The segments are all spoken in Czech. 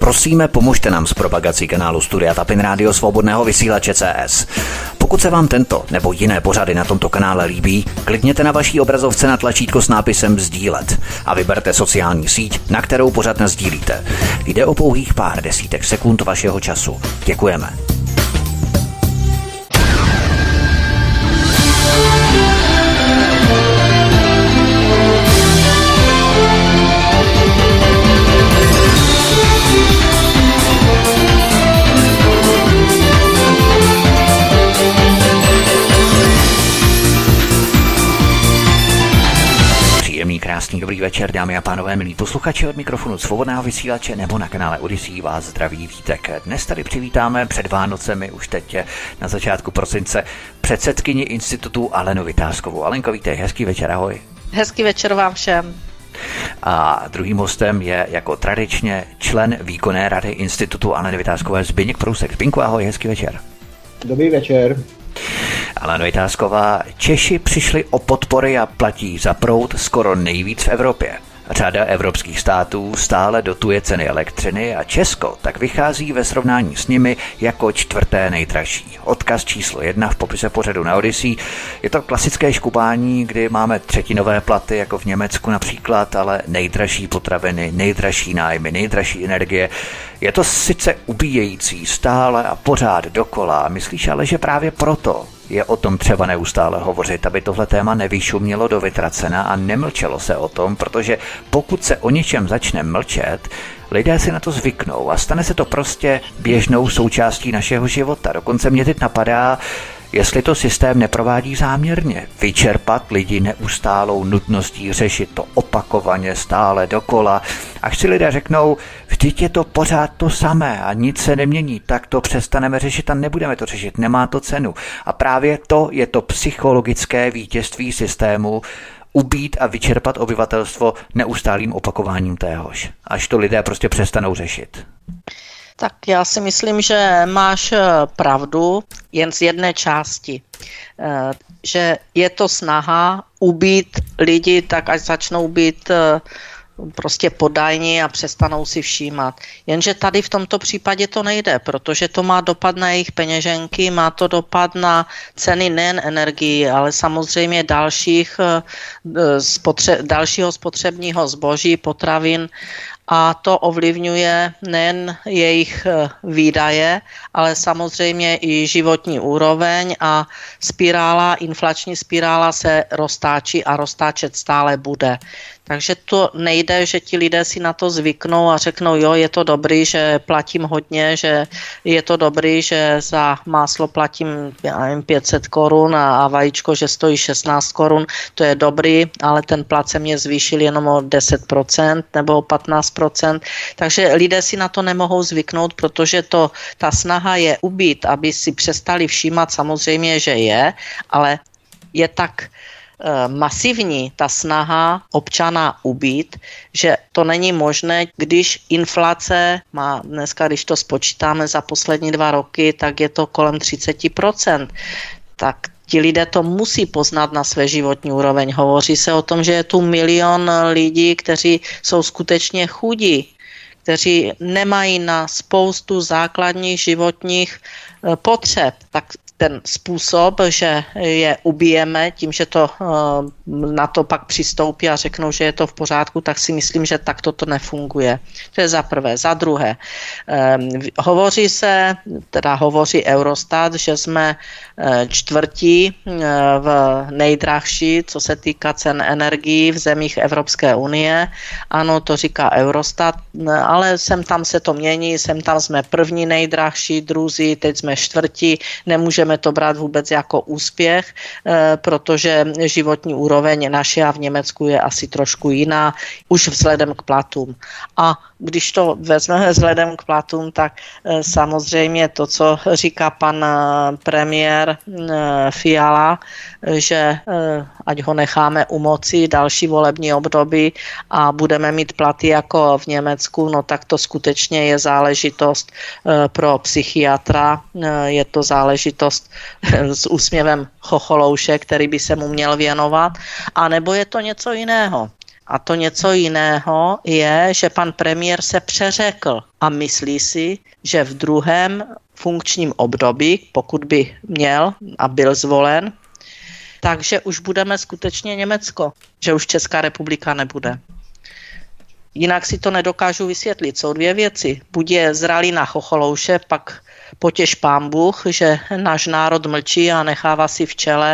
Prosíme, pomožte nám s propagací kanálu Studia Tapin Rádio Svobodného vysílače CS. Pokud se vám tento nebo jiné pořady na tomto kanále líbí, klikněte na vaší obrazovce na tlačítko s nápisem sdílet a vyberte sociální síť, na kterou pořad nasdílíte. Jde o pouhých pár desítek sekund vašeho času. Děkujeme. Krásný dobrý večer, dámy a pánové, milí posluchači, od mikrofonu Svobodného vysílače nebo na kanále Odyssey vás zdraví Vítek. Dnes tady přivítáme před Vánocemi, už teď na začátku prosince, předsedkyni institutu Alenu Vitáskovou. Alenko, vítej, hezký večer, ahoj. Hezký večer vám všem. A druhým hostem je jako tradičně člen výkonné rady institutu Aleny Vitáskové Zbyněk Prousek. Zbyňku, ahoj, hezký večer. Dobrý večer. Alena Vitásková, Češi přišli o podpory a platí za proud skoro nejvíc v Evropě. Řada evropských států stále dotuje ceny elektřiny a Česko tak vychází ve srovnání s nimi jako čtvrté nejdražší. Odkaz číslo 1 v popise pořadu na Odyssey. Je to klasické škubání, kdy máme třetinové platy jako v Německu například, ale nejdražší potraviny, nejdražší nájmy, nejdražší energie. Je to sice ubíjející stále a pořád dokola. Myslíš ale, že právě proto je o tom třeba neustále hovořit, aby tohle téma nevyšumělo do vytracena a nemlčelo se o tom, protože pokud se o něčem začne mlčet, lidé si na to zvyknou a stane se to prostě běžnou součástí našeho života. Dokonce mě teď napadá, jestli to systém neprovádí záměrně, vyčerpat lidi neustálou nutností řešit to opakovaně stále dokola. Až si lidé řeknou, vždyť je to pořád to samé a nic se nemění, tak to přestaneme řešit a nebudeme to řešit, nemá to cenu. A právě to je to psychologické vítězství systému, ubít a vyčerpat obyvatelstvo neustálým opakováním téhož. Až to lidé prostě přestanou řešit. Tak já si myslím, že máš pravdu jen z jedné části. Že je to snaha ubít lidi tak, až začnou být prostě podajní a přestanou si všímat. Jenže tady v tomto případě to nejde, protože to má dopad na jejich peněženky, má to dopad na ceny nejen energií, ale samozřejmě dalšího spotřebního zboží, potravin, a to ovlivňuje nejen jejich výdaje, ale samozřejmě i životní úroveň a inflační spirála se roztáčí a roztáčet stále bude. Takže to nejde, že ti lidé si na to zvyknou a řeknou, jo, je to dobrý, že platím hodně, že je to dobrý, že za máslo platím 500 korun a vajíčko, že stojí 16 korun, to je dobrý, ale ten plat se mě zvýšil jenom o 10% nebo o 15%. Takže lidé si na to nemohou zvyknout, protože ta snaha je ubít, aby si přestali všímat, samozřejmě, že je, ale je tak masivní ta snaha občana ubít, že to není možné, když inflace má dneska, když to spočítáme za poslední 2 roky, tak je to kolem 30%. Tak ti lidé to musí poznat na své životní úroveň. Hovoří se o tom, že je tu 1 milion lidí, kteří jsou skutečně chudí, kteří nemají na spoustu základních životních potřeb. Tak ten způsob, že je ubijeme tím, že to na to pak přistoupí a řeknou, že je to v pořádku, tak si myslím, že takto to nefunguje. To je za prvé. Za druhé, hovoří Eurostat, že jsme čtvrtí v nejdražší, co se týká cen energií v zemích Evropské unie. Ano, to říká Eurostat, ale sem tam se to mění, sem tam jsme první nejdražší, druzí, teď jsme čtvrtí, nemůžeme to brát vůbec jako úspěch, protože životní úroveň naše a v Německu je asi trošku jiná, už vzhledem k platům. A když to vezmeme vzhledem k platům, tak samozřejmě to, co říká pan premiér Fiala, že ať ho necháme u moci další volební období a budeme mít platy jako v Německu, no tak to skutečně je záležitost pro psychiatra, je to záležitost s úsměvem chocholouše, který by se mu měl věnovat, anebo je to něco jiného. A to něco jiného je, že pan premiér se přeřekl a myslí si, že v druhém funkčním období, pokud by měl a byl zvolen, takže už budeme skutečně Německo, že už Česká republika nebude. Jinak si to nedokážu vysvětlit. Jsou dvě věci. Buď je zralý na chocholouše, pak potěš pán Bůh, že náš národ mlčí a nechává si v čele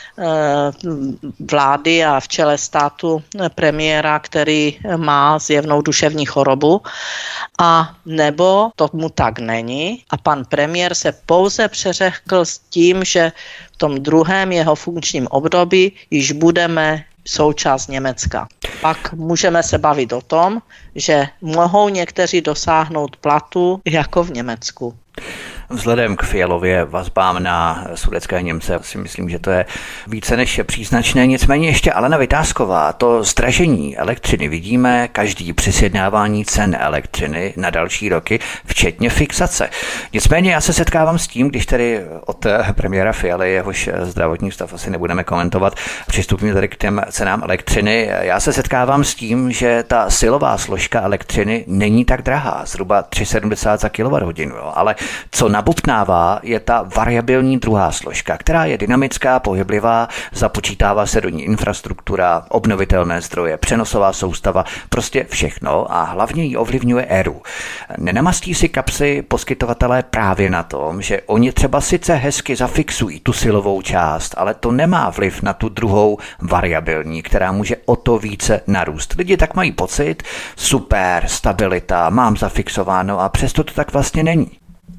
vlády a v čele státu premiéra, který má zjevnou duševní chorobu, a nebo tomu tak není a pan premiér se pouze přeřekl s tím, že v tom druhém jeho funkčním období již budeme součást Německa. Pak můžeme se bavit o tom, že mohou někteří dosáhnout platu jako v Německu. Vzhledem k Fialově vazbám na sudetské Němce si myslím, že to je více než příznačné. Nicméně ještě Alena Vytázková, to zdražení elektřiny vidíme každý při sjednávání cen elektřiny na další roky, včetně fixace. Nicméně já se setkávám s tím, když tedy od premiéra Fialy, jehož zdravotní stav asi nebudeme komentovat, přistupíme tady k těm cenám elektřiny. Já se setkávám s tím, že ta silová složka elektřiny není tak drahá, zhruba 3,70 za kWh, ale co nabobtnává, je ta variabilní druhá složka, která je dynamická, pohyblivá, započítává se do ní infrastruktura, obnovitelné zdroje, přenosová soustava, prostě všechno a hlavně ji ovlivňuje ERÚ. Nenamastí si kapsy poskytovatelé právě na tom, že oni třeba sice hezky zafixují tu silovou část, ale to nemá vliv na tu druhou variabilní, která může o to více narůst. Lidi tak mají pocit, super, stabilita, mám zafixováno a přesto to tak vlastně není.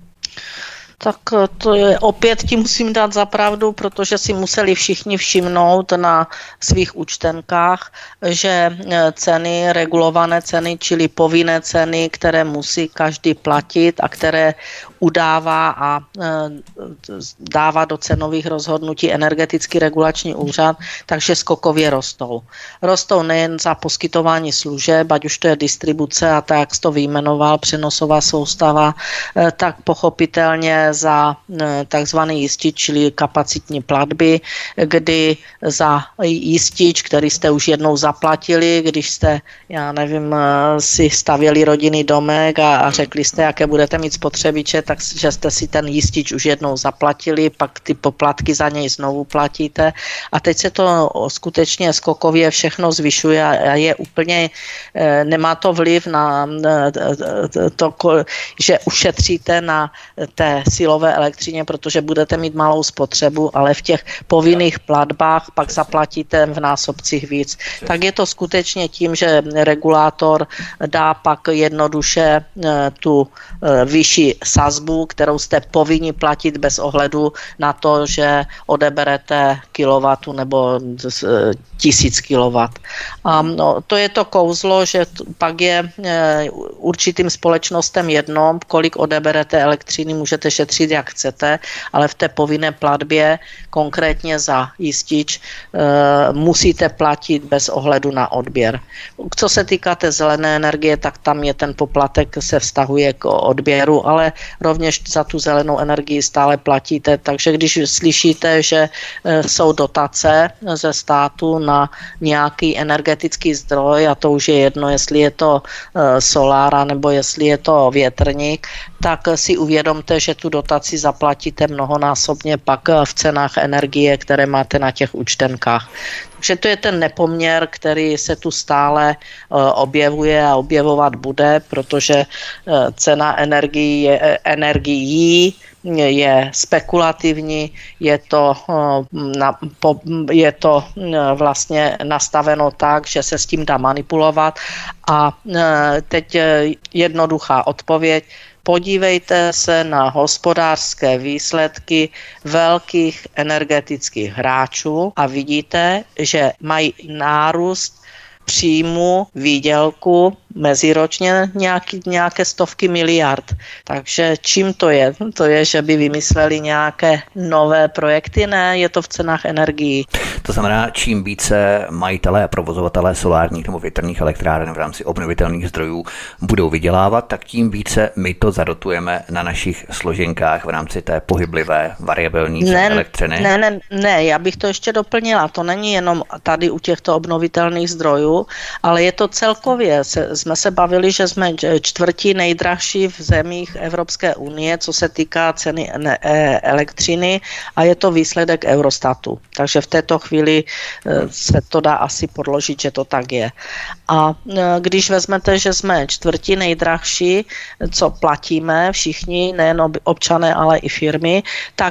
Tak to je, opět ti musím dát za pravdu, protože si museli všichni všimnout na svých účtenkách, že ceny, regulované ceny, čili povinné ceny, které musí každý platit a které udává a dává do cenových rozhodnutí Energetický regulační úřad, takže skokově rostou. Rostou nejen za poskytování služeb, ať už to je distribuce a tak, jak jsi to vyjmenoval, přenosová soustava, tak pochopitelně za takzvaný jistič, čili kapacitní platby, kdy za jistič, který jste už jednou zaplatili, když jste, já nevím, si stavěli rodinný domek a řekli jste, jaké budete mít spotřebiče, takže jste si ten jistič už jednou zaplatili, pak ty poplatky za něj znovu platíte a teď se to skutečně skokově všechno zvyšuje a je úplně, nemá to vliv na to, že ušetříte na té silové elektřině, protože budete mít malou spotřebu, ale v těch povinných platbách pak zaplatíte v násobcích víc. Tak je to skutečně tím, že regulátor dá pak jednoduše tu vyšší sazbu, kterou jste povinni platit bez ohledu na to, že odeberete kilowatu nebo 1000 kilowatt. A to je to kouzlo, že pak je určitým společnostem jedno, kolik odeberete elektřiny, můžete šetřit, jak chcete, ale v té povinné platbě, konkrétně za jistič, musíte platit bez ohledu na odběr. Co se týká té zelené energie, tak tam je ten poplatek, se vztahuje k odběru, ale rovněž za tu zelenou energii stále platíte, takže když slyšíte, že jsou dotace ze státu na nějaký energetický zdroj, a to už je jedno, jestli je to solára nebo jestli je to větrník, tak si uvědomte, že tu dotaci zaplatíte mnohonásobně pak v cenách energie, které máte na těch účtenkách. Takže to je ten nepoměr, který se tu stále objevuje a objevovat bude, protože cena energií je spekulativní, je to vlastně nastaveno tak, že se s tím dá manipulovat a teď jednoduchá odpověď. Podívejte se na hospodářské výsledky velkých energetických hráčů a vidíte, že mají nárůst příjmu, výdělku meziročně nějaké stovky miliard. Takže čím to je? To je, že by vymysleli nějaké nové projekty? Ne, je to v cenách energií. To znamená, čím více majitelé a provozovatelé solárních nebo větrných elektráren v rámci obnovitelných zdrojů budou vydělávat, tak tím více my to zadotujeme na našich složenkách v rámci té pohyblivé variabilní elektřiny. Ne, já bych to ještě doplnila. To není jenom tady u těchto obnovitelných zdrojů, Eurostatu, ale je to celkově. Jsme se bavili, že jsme čtvrtí nejdražší v zemích Evropské unie, co se týká ceny elektřiny, a je to výsledek Eurostatu. Takže v této chvíli se to dá asi podložit, že to tak je. A když vezmete, že jsme čtvrtí nejdražší, co platíme všichni, nejen občané, ale i firmy,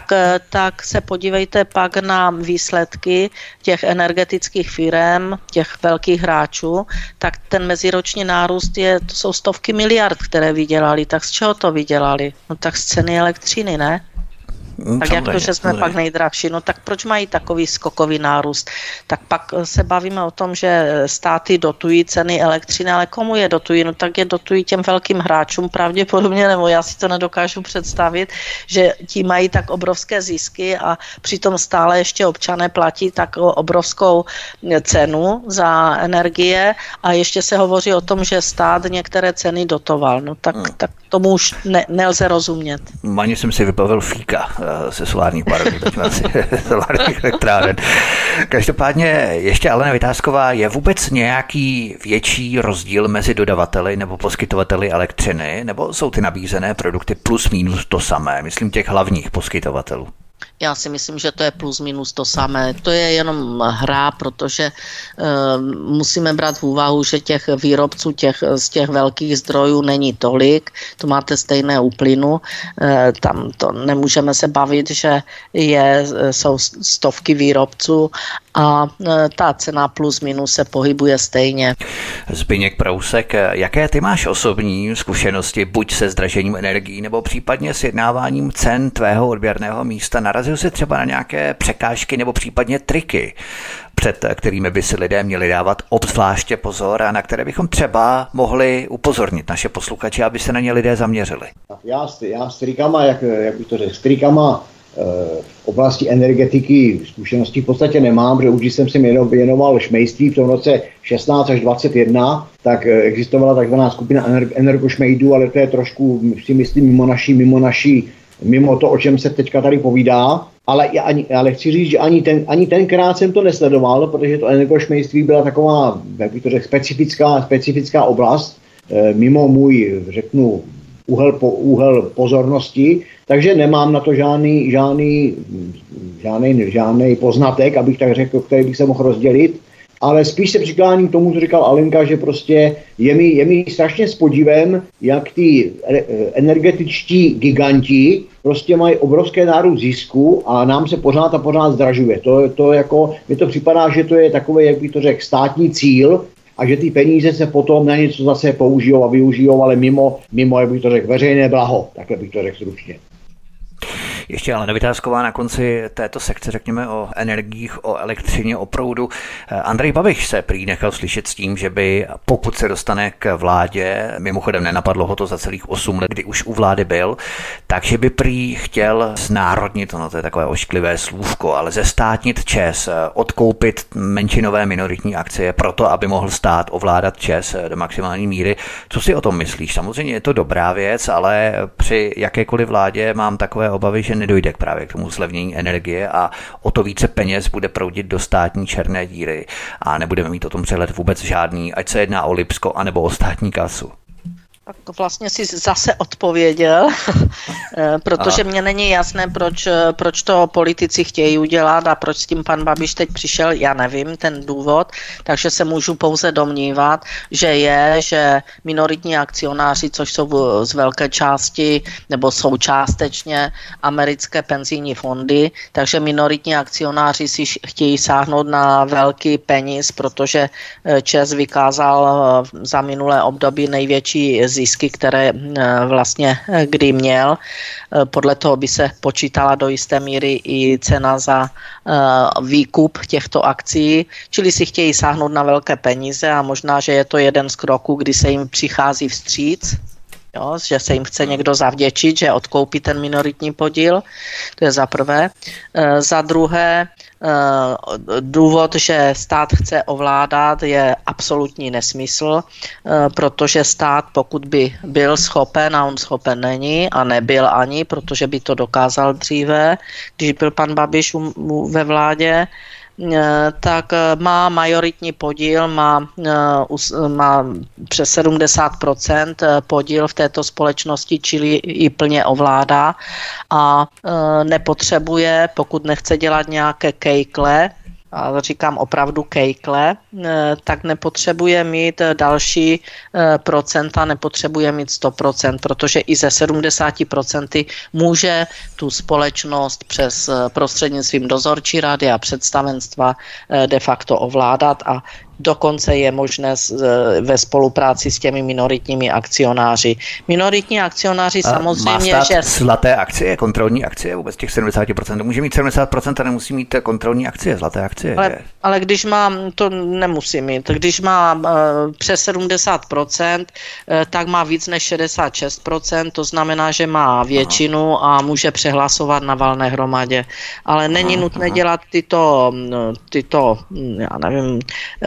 tak se podívejte pak na výsledky těch energetických firem, těch velkých hráčů, tak ten meziroční nárůst to jsou stovky miliard, které vydělali. Tak z čeho to vydělali? No tak z ceny elektřiny, ne? Tak jak to, že jsme pak nejdražší, no tak proč mají takový skokový nárůst? Tak pak se bavíme o tom, že státy dotují ceny elektřiny, ale komu je dotují? No tak je dotují těm velkým hráčům pravděpodobně, nebo já si to nedokážu představit, že ti mají tak obrovské zisky a přitom stále ještě občané platí tak obrovskou cenu za energie a ještě se hovoří o tom, že stát některé ceny dotoval. No tak tomu už nelze rozumět. Ani jsem si vybavil fíka se solárních parků, solárních elektráren. Každopádně ještě Alena Vytázková, je vůbec nějaký větší rozdíl mezi dodavateli nebo poskytovateli elektřiny, nebo jsou ty nabízené produkty plus minus to samé, myslím těch hlavních poskytovatelů? Já si myslím, že to je plus minus to samé. To je jenom hra, protože musíme brát v úvahu, že těch výrobců z těch velkých zdrojů není tolik. To máte stejné u plynu. Tam to nemůžeme se bavit, že jsou stovky výrobců a ta cena plus minus se pohybuje stejně. Zbyněk Prousek, jaké ty máš osobní zkušenosti buď se zdražením energií nebo případně s jednáváním cen tvého odběrného místa? Narazil jsi třeba na nějaké překážky nebo případně triky, před kterými by si lidé měli dávat obzvláště pozor a na které bychom třeba mohli upozornit naše posluchače, aby se na ně lidé zaměřili? Já s trikama, jak bych to řekl, s trikama v oblasti energetiky zkušenosti v podstatě nemám, protože už jsem se věnoval šmejdství v tom roce 16 až 21, tak existovala takzvaná skupina energošmejdů, ale to je trošku, si myslím, mimo to, o čem se teďka tady povídá. Ale chci říct, že ani tenkrát jsem to nesledoval, protože to energošmejdství byla taková, jak bych to řekl, specifická oblast, mimo můj, řeknu, úhel pozornosti, takže nemám na to žádný poznatek, abych tak řekl, který bych se mohl rozdělit, ale spíš se přikláním k tomu, co říkal Alenka, že prostě je mi strašně s podívem, jak ty energetičtí giganti prostě mají obrovské nárůst zisku a nám se pořád a pořád zdražuje. To jako, mně to připadá, že to je takové, jak bych to řekl, státní cíl, a že ty peníze se potom na něco zase použijou a využijou, ale mimo, jak bych to řekl, veřejné blaho, takhle bych to řekl stručně. Ještě Alena Vytázková na konci této sekce, řekněme o energiích, o elektřině, o proudu. Andrej Babiš se prý nechal slyšet s tím, že by, pokud se dostane k vládě, mimochodem nenapadlo ho to za celých 8 let, kdy už u vlády byl, takže by prý chtěl znárodnit, to je takové ošklivé slůvko, ale zestátnit ČEZ, odkoupit menšinové minoritní akcie proto, aby mohl stát ovládat ČEZ do maximální míry. Co si o tom myslíš? Samozřejmě je to dobrá věc, ale při jakékoliv vládě mám takové obavy, že nedojde právě k tomu zlevnění energie a o to více peněz bude proudit do státní černé díry a nebudeme mít o tom přehled vůbec žádný, ať se jedná o Lipsko anebo o státní kasu. Tak vlastně si zase odpověděl, protože mně není jasné, proč to politici chtějí udělat a proč s tím pan Babiš teď přišel, já nevím ten důvod, takže se můžu pouze domnívat, že minoritní akcionáři, což jsou z velké části nebo jsou částečně americké penzijní fondy, takže minoritní akcionáři si chtějí sáhnout na velký peníz, protože ČEZ vykázal za minulé období největší zisky, které vlastně kdy měl. Podle toho by se počítala do jisté míry i cena za výkup těchto akcí, čili si chtějí sáhnout na velké peníze a možná, že je to jeden z kroků, kdy se jim přichází vstříc, jo, že se jim chce někdo zavděčit, že odkoupí ten minoritní podíl, to je za prvé. Za druhé, důvod, že stát chce ovládat, je absolutní nesmysl, protože stát, pokud by byl schopen, a on schopen není a nebyl ani, protože by to dokázal dříve, když byl pan Babiš ve vládě, tak má majoritní podíl, má přes 70% podíl v této společnosti, čili ji plně ovládá a nepotřebuje, pokud nechce dělat nějaké kejkle, a říkám opravdu kejkle, tak nepotřebuje mít další procenta, nepotřebuje mít 100%, protože i ze 70% může tu společnost přes prostřednictvím dozorčí rady a představenstva de facto ovládat a dokonce je možné ve spolupráci s těmi minoritními akcionáři. Minoritní akcionáři samozřejmě, má stát zlaté akcie, kontrolní akcie, vůbec těch 70%. Může mít 70% a nemusí mít kontrolní akcie, zlaté akcie. Ale když má, to nemusí mít, když má přes 70%, tak má víc než 66%, to znamená, že má většinu a může přehlasovat na valné hromadě. Ale není nutné dělat tyto, já nevím,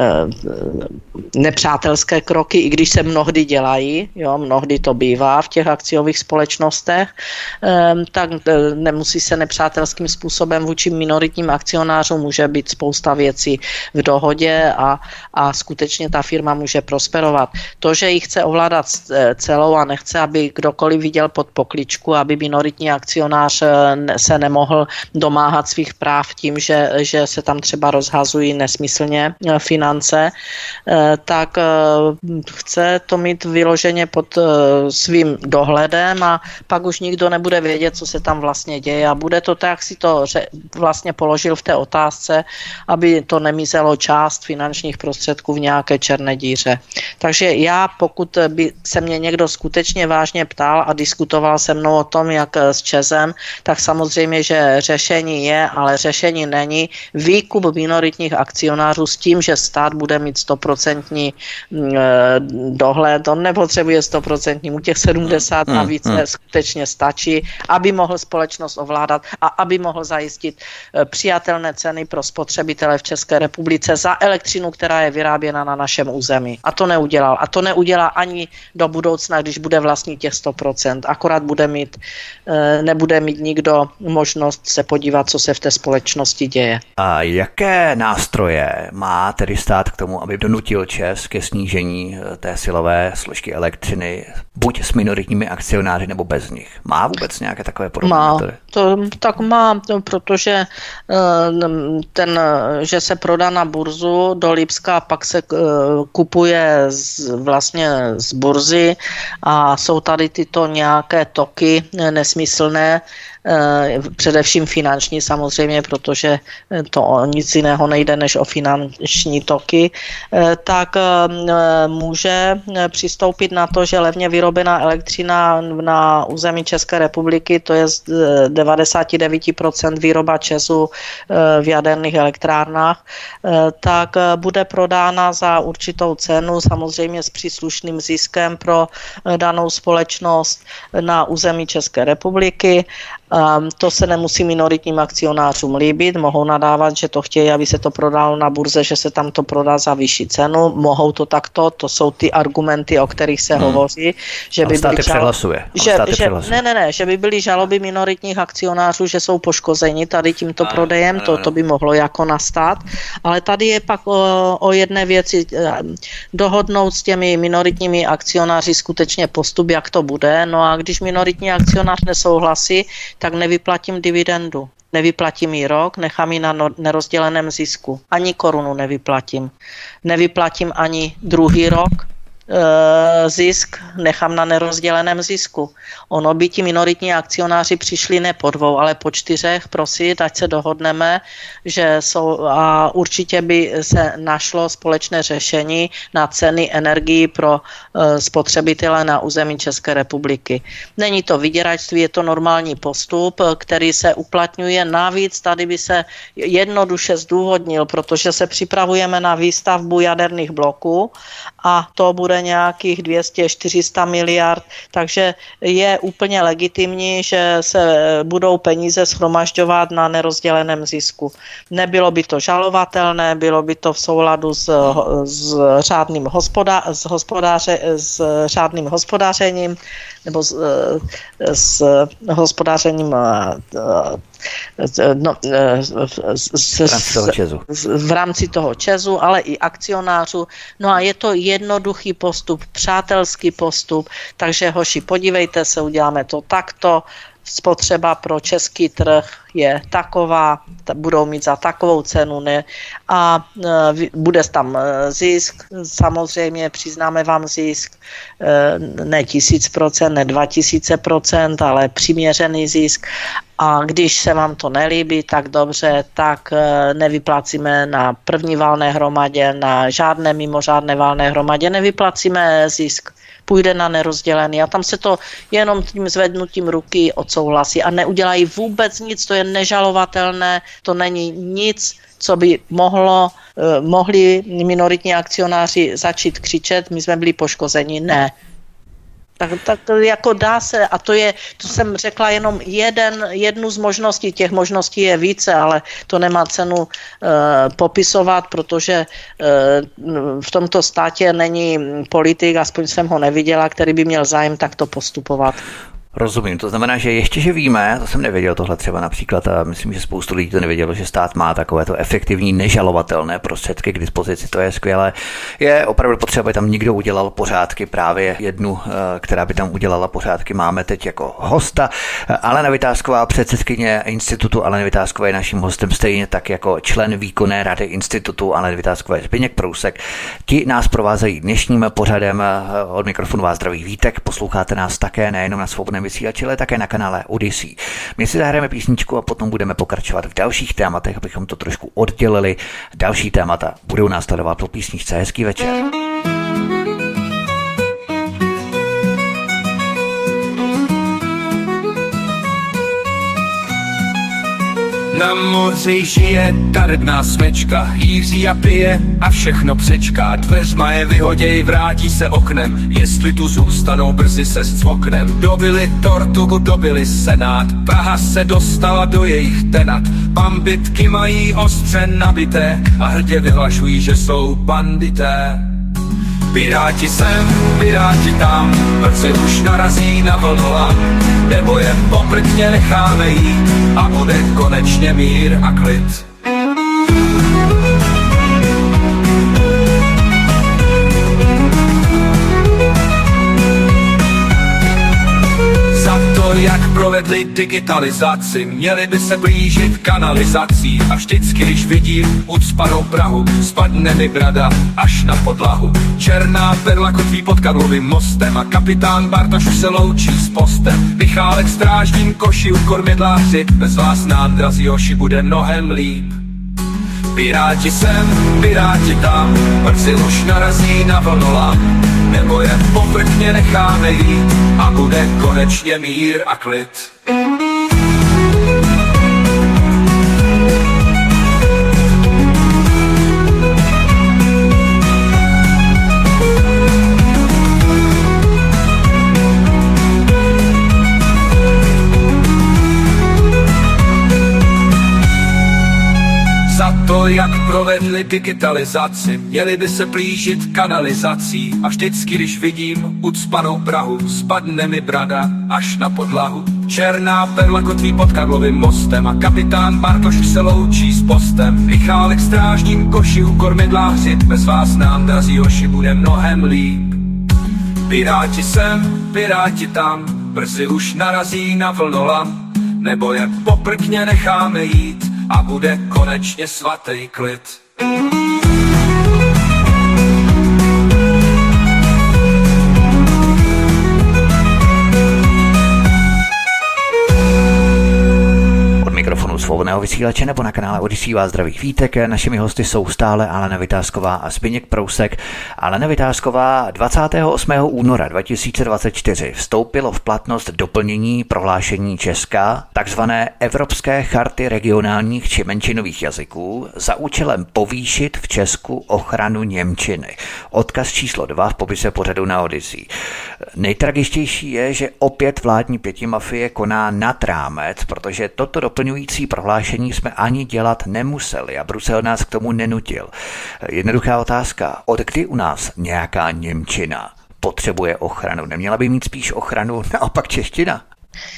nepřátelské kroky, i když se mnohdy dělají, jo, mnohdy to bývá v těch akciových společnostech, tak nemusí se nepřátelským způsobem vůči minoritním akcionářům, může být spousta věcí v dohodě a skutečně ta firma může prosperovat. To, že ji chce ovládat celou a nechce, aby kdokoliv viděl pod pokličku, aby minoritní akcionář se nemohl domáhat svých práv tím, že se tam třeba rozhazují nesmyslně finance, tak chce to mít vyloženě pod svým dohledem a pak už nikdo nebude vědět, co se tam vlastně děje a bude to tak, jak si to vlastně položil v té otázce, aby to nemizelo část finančních prostředků v nějaké černé díře. Takže já, pokud by se mě někdo skutečně vážně ptal a diskutoval se mnou o tom, jak s ČEZem, tak samozřejmě, že řešení je, ale řešení není výkup minoritních akcionářů s tím, že stát bude mít 100% dohled, on nepotřebuje 100%, u těch 70 a více skutečně stačí, aby mohl společnost ovládat a aby mohl zajistit přijatelné ceny pro spotřebitele v České republice za elektřinu, která je vyráběna na našem území. A to neudělal. A to neudělá ani do budoucna, když bude vlastnit těch 100%. Akorát nebude mít nikdo možnost se podívat, co se v té společnosti děje. A jaké nástroje má tedy stát k tomu, aby donutil ČEZ ke snížení té silové složky elektřiny, buď s minoritními akcionáři nebo bez nich? Má vůbec nějaké takové podobné? Tak má, protože že se prodá na burzu do Lipska, pak se kupuje vlastně z burzy a jsou tady tyto nějaké toky nesmyslné, především finanční samozřejmě, protože to o nic jiného nejde než o finanční toky, tak může přistoupit na to, že levně vyrobená elektřina na území České republiky, to je 99% výroba ČEZu v jaderných elektrárnách, tak bude prodána za určitou cenu, samozřejmě s příslušným ziskem pro danou společnost na území České republiky. To se nemusí minoritním akcionářům líbit, mohou nadávat, že to chtějí, aby se to prodalo na burze, že se tam to prodá za vyšší cenu, mohou to takto, to jsou ty argumenty, o kterých se hovoří, že by byly že by byly žaloby minoritních akcionářů, že jsou poškozeni tady tímto prodejem, to by mohlo jako nastat, ale tady je pak o jedné věci dohodnout s těmi minoritními akcionáři skutečně postup, jak to bude, no a když minoritní akcionář nesouhlasí, tak nevyplatím dividendu. Nevyplatím ji rok, nechám ji na nerozděleném zisku. Ani korunu nevyplatím. Nevyplatím ani druhý rok zisk, nechám na nerozděleném zisku. Ono by ti minoritní akcionáři přišli ne po 2, ale po 4 prosit, ať se dohodneme, že jsou a určitě by se našlo společné řešení na ceny energií pro spotřebitele na území České republiky. Není to vyděračství, je to normální postup, který se uplatňuje. Navíc tady by se jednoduše zdůvodnil, protože se připravujeme na výstavbu jaderných bloků a to bude nějakých 200-400 miliard, takže je úplně legitimní, že se budou peníze shromažďovat na nerozděleném zisku. Nebylo by to žalovatelné, bylo by to v souladu s řádným hospodářením nebo s hospodářením v rámci toho ČEZu, ale i akcionářů. No a je to jednoduchý postup, přátelský postup, takže hoši, podívejte se, uděláme to takto, spotřeba pro český trh je taková, budou mít za takovou cenu, ne? A bude tam zisk, samozřejmě přiznáme vám zisk, ne 1000%, ne 2000%, ale přiměřený zisk. A když se vám to nelíbí, tak dobře, tak nevyplácíme na první valné hromadě, na žádné mimořádné valné hromadě, nevyplácíme zisk. Půjde na nerozdělený a tam se to jenom tím zvednutím ruky odsouhlasí a neudělají vůbec nic, to je nežalovatelné, to není nic, co by mohli minoritní akcionáři začít křičet, my jsme byli poškozeni, ne. Tak jako dá se, a to jsem řekla jenom jednu z možností, těch možností je více, ale to nemá cenu popisovat, protože v tomto státě není politik, aspoň jsem ho neviděla, který by měl zájem takto postupovat. Rozumím, to znamená, že ještě, že víme, to jsem nevěděl tohle třeba například a myslím, že spoustu lidí to nevědělo, že stát má takovéto efektivní, nežalovatelné prostředky k dispozici, to je skvělé. Je opravdu potřeba, aby tam někdo udělal pořádky, právě jednu, která by tam udělala pořádky, máme teď jako hosta. Alena Vitásková, předsedkyně institutu Aleny Vitáskové je naším hostem, stejně tak jako člen výkonné rady institutu Aleny Vitáskové Zbyněk Prousek. Ti nás provázejí dnešním pořadem, od mikrofonu vás zdraví Vítek, posloucháte nás také nejenom na Svobodném vysílači, ale také na kanále Odyssey. My si zahrajeme písničku a potom budeme pokračovat v dalších tématech, abychom to trošku oddělili. Další témata budou následovat po písničce. Hezký večer. Na moři žije taredná smečka, hýří a pije a všechno přečká. Dveřma je vyhoděj, vrátí se oknem, jestli tu zůstanou, brzy se scvoknem. Dobili Tortugu, dobili Senát, Praha se dostala do jejich tenat. Bambitky mají ostře nabité a hrdě vyhlašují, že jsou bandité. Piráti sem, piráti tam, brzy už narazí na vlnolam, nebo je poprkně necháme jít a bude konečně mír a klid. Jak provedli digitalizaci, měli by se blížit kanalizací. A vždycky, když vidím ucpanou Prahu, spadne mi brada až na podlahu. Černá perla kotví pod Karlovým mostem a kapitán Bartoš už se loučí s postem. Michálek strážním koši u kormidláři, bez vás nám, drazí hoši, bude mnohem líp. Piráti sem, piráti tam, brzy už narazí na vlnolam, nebo je povrchně necháme jít a bude konečně mír a klid. To, jak provedli digitalizaci, měli by se blížit kanalizací. A vždycky, když vidím ucpanou Prahu, spadne mi brada až na podlahu. Černá perla kotví pod Karlovým mostem a kapitán Bartoš se loučí s postem. Michálek strážním koši u kormidláři, bez vás nám, drazí hoši, bude mnohem líp. Piráti sem, piráti tam, brzy už narazí na vlnolam, nebo je poprkně necháme jít a bude konečně svatý klid. Mikrofonu Svobodného vysílače nebo na kanále Odyssey vás zdraví Vítek. Našimi hosty jsou stále Alena Vitásková a Zbyněk Prousek. Alena Vitásková 28. února 2024 vstoupilo v platnost doplnění prohlášení Česka, takzvané Evropské charty regionálních či menšinových jazyků, za účelem povýšit v Česku ochranu němčiny. Odkaz číslo 2 v popise pořadu na Odyssey. Nejtragičtější je, že opět vládní pětimafie koná nad rámec, protože toto doplňující prohlášení jsme ani dělat nemuseli a Brusel nás k tomu nenutil. Jednoduchá otázka, od kdy u nás nějaká němčina potřebuje ochranu? Neměla by mít spíš ochranu naopak čeština?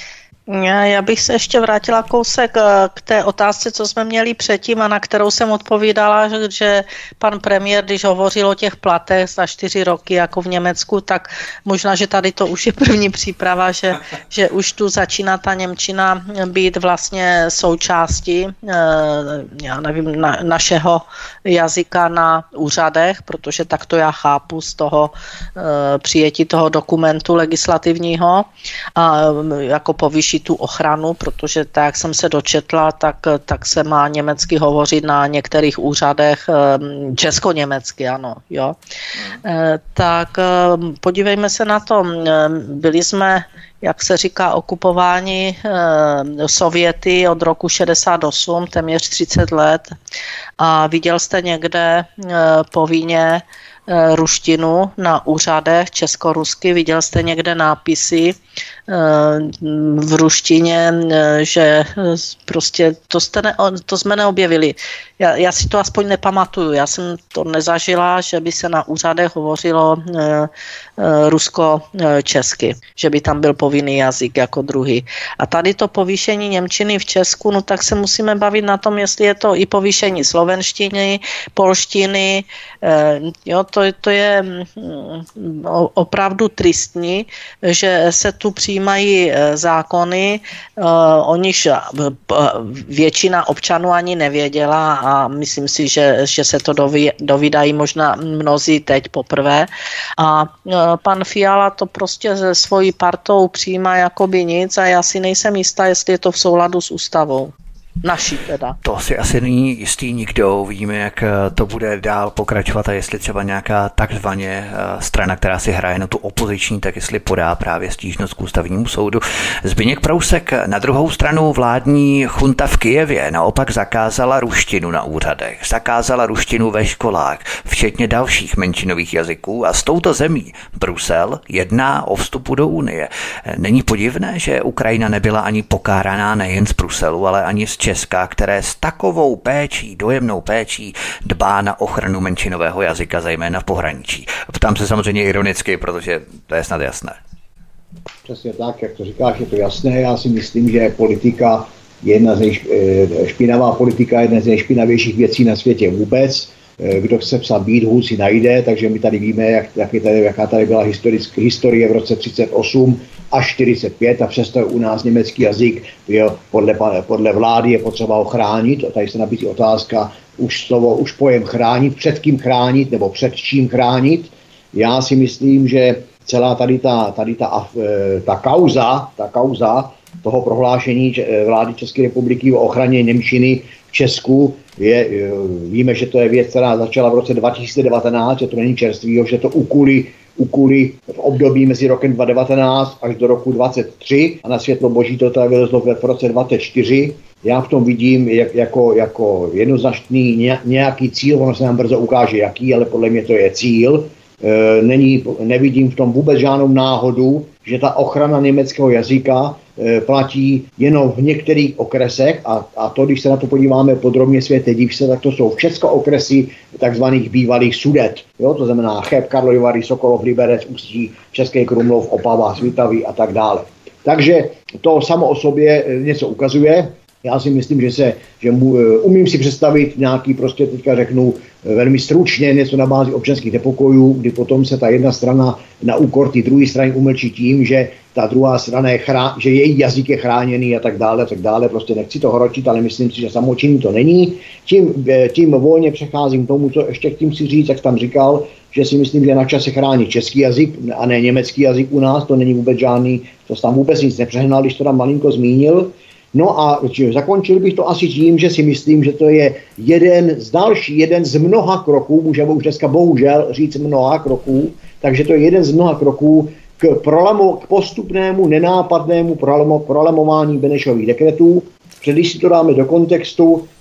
Já bych se ještě vrátila kousek k té otázce, co jsme měli předtím a na kterou jsem odpovídala, že pan premiér, když hovořil o těch platech za 4 roky jako v Německu, tak možná, že tady to už je první příprava, že už tu začíná ta němčina být vlastně součástí, já nevím, našeho jazyka na úřadech, protože tak to já chápu z toho přijetí toho dokumentu legislativního a jako povýšit tu ochranu, protože tak, jak jsem se dočetla, tak se má německy hovořit na některých úřadech, česko-německy, ano, jo. Tak podívejme se na to. Byli jsme, jak se říká, okupováni Sověty od roku 68, téměř 30 let. A viděl jste někde povinně ruštinu na úřadech českorusky, viděl jste někde nápisy v ruštině, že prostě to jsme neobjevili. Já si to aspoň nepamatuju. Já jsem to nezažila, že by se na úřadech hovořilo rusko-česky, že by tam byl povinný jazyk jako druhý. A tady to povýšení němčiny v Česku, no tak se musíme bavit na tom, jestli je to i povýšení slovenštiny, polštiny. Jo, to je opravdu tristní, že se tu přijímají zákony, o nichž většina občanů ani nevěděla a myslím si, že se to dovídají možná mnozí teď poprvé. A pan Fiala to prostě se svojí partou přijímá jakoby nic a já si nejsem jistá, jestli je to v souladu s ústavou. Naší teda. To si asi není jistý nikdo. Uvidíme, jak to bude dál pokračovat a jestli třeba nějaká takzvaně strana, která si hraje na tu opoziční, tak jestli podá právě stížnost k ústavnímu soudu. Zbyněk Prousek, na druhou stranu vládní chunta v Kyjevě naopak zakázala ruštinu na úřadech, zakázala ruštinu ve školách, včetně dalších menšinových jazyků a s touto zemí Brusel jedná o vstupu do Unie. Není podivné, že Ukrajina nebyla ani pokáraná nejen z Bruselu, ale ani z Česka, které s takovou péčí, dojemnou péčí dbá na ochranu menšinového jazyka, zejména v pohraničí. Ptám se samozřejmě ironicky, protože to je snad jasné. Přesně tak, jak to říkáš, je to jasné. Já si myslím, že politika je špinavá politika, jedna z nejšpinavějších věcí na světě vůbec. Kdo chce psat být, hůř si najde, takže my tady víme, jaká tady byla historie v roce 38 až 45 a přesto je u nás německý jazyk, podle vlády je potřeba ho chránit. Tady se nabízí otázka, už pojem chránit, před kým chránit nebo před čím chránit. Já si myslím, že celá ta kauza toho prohlášení vlády České republiky o ochraně němčiny v Česku víme, že to je věc, která začala v roce 2019, že to není čerstvýho, že to ukuli v období mezi rokem 2019 až do roku 2023 a na světlo boží to tady vylezlo v roce 2024. Já v tom vidím jako jednoznačný nějaký cíl, ono se nám brzo ukáže jaký, ale podle mě to je cíl. Nevidím v tom vůbec žádnou náhodu, že ta ochrana německého jazyka platí jenom v některých okresech a to, když se na to podíváme podrobně světe div se, tak to jsou všechno okresy takzvaných bývalých Sudet. Jo? To znamená Cheb, Karlovy Vary, Sokolov, Liberec, Ústí, Český Krumlov, Opava, Svitavy a tak dále. Takže to samo o sobě něco ukazuje. Já si myslím, že umím si představit nějaký, prostě teďka řeknu velmi stručně, něco na bázi občanských nepokojů, kdy potom se ta jedna strana na úkor té druhé strany umlčí tím, že ta druhá strana že její jazyk je chráněný a tak dále. Prostě nechci to hrotit, ale myslím si, že samočinný to není. Tím volně přecházím k tomu, co ještě tím si říct, jak tam říkal, že si myslím, že je na čase chránit český jazyk a ne německý jazyk u nás, to není vůbec žádný, to tam vůbec nic nepřehnal, když to tam malinko zmínil. No a zakončil bych to asi tím, že si myslím, že to je jeden z mnoha kroků, můžeme už dneska bohužel říct mnoha kroků, takže to je jeden z mnoha kroků k postupnému, nenápadnému prolamování Benešových dekretů. Když si to dáme do kontextu,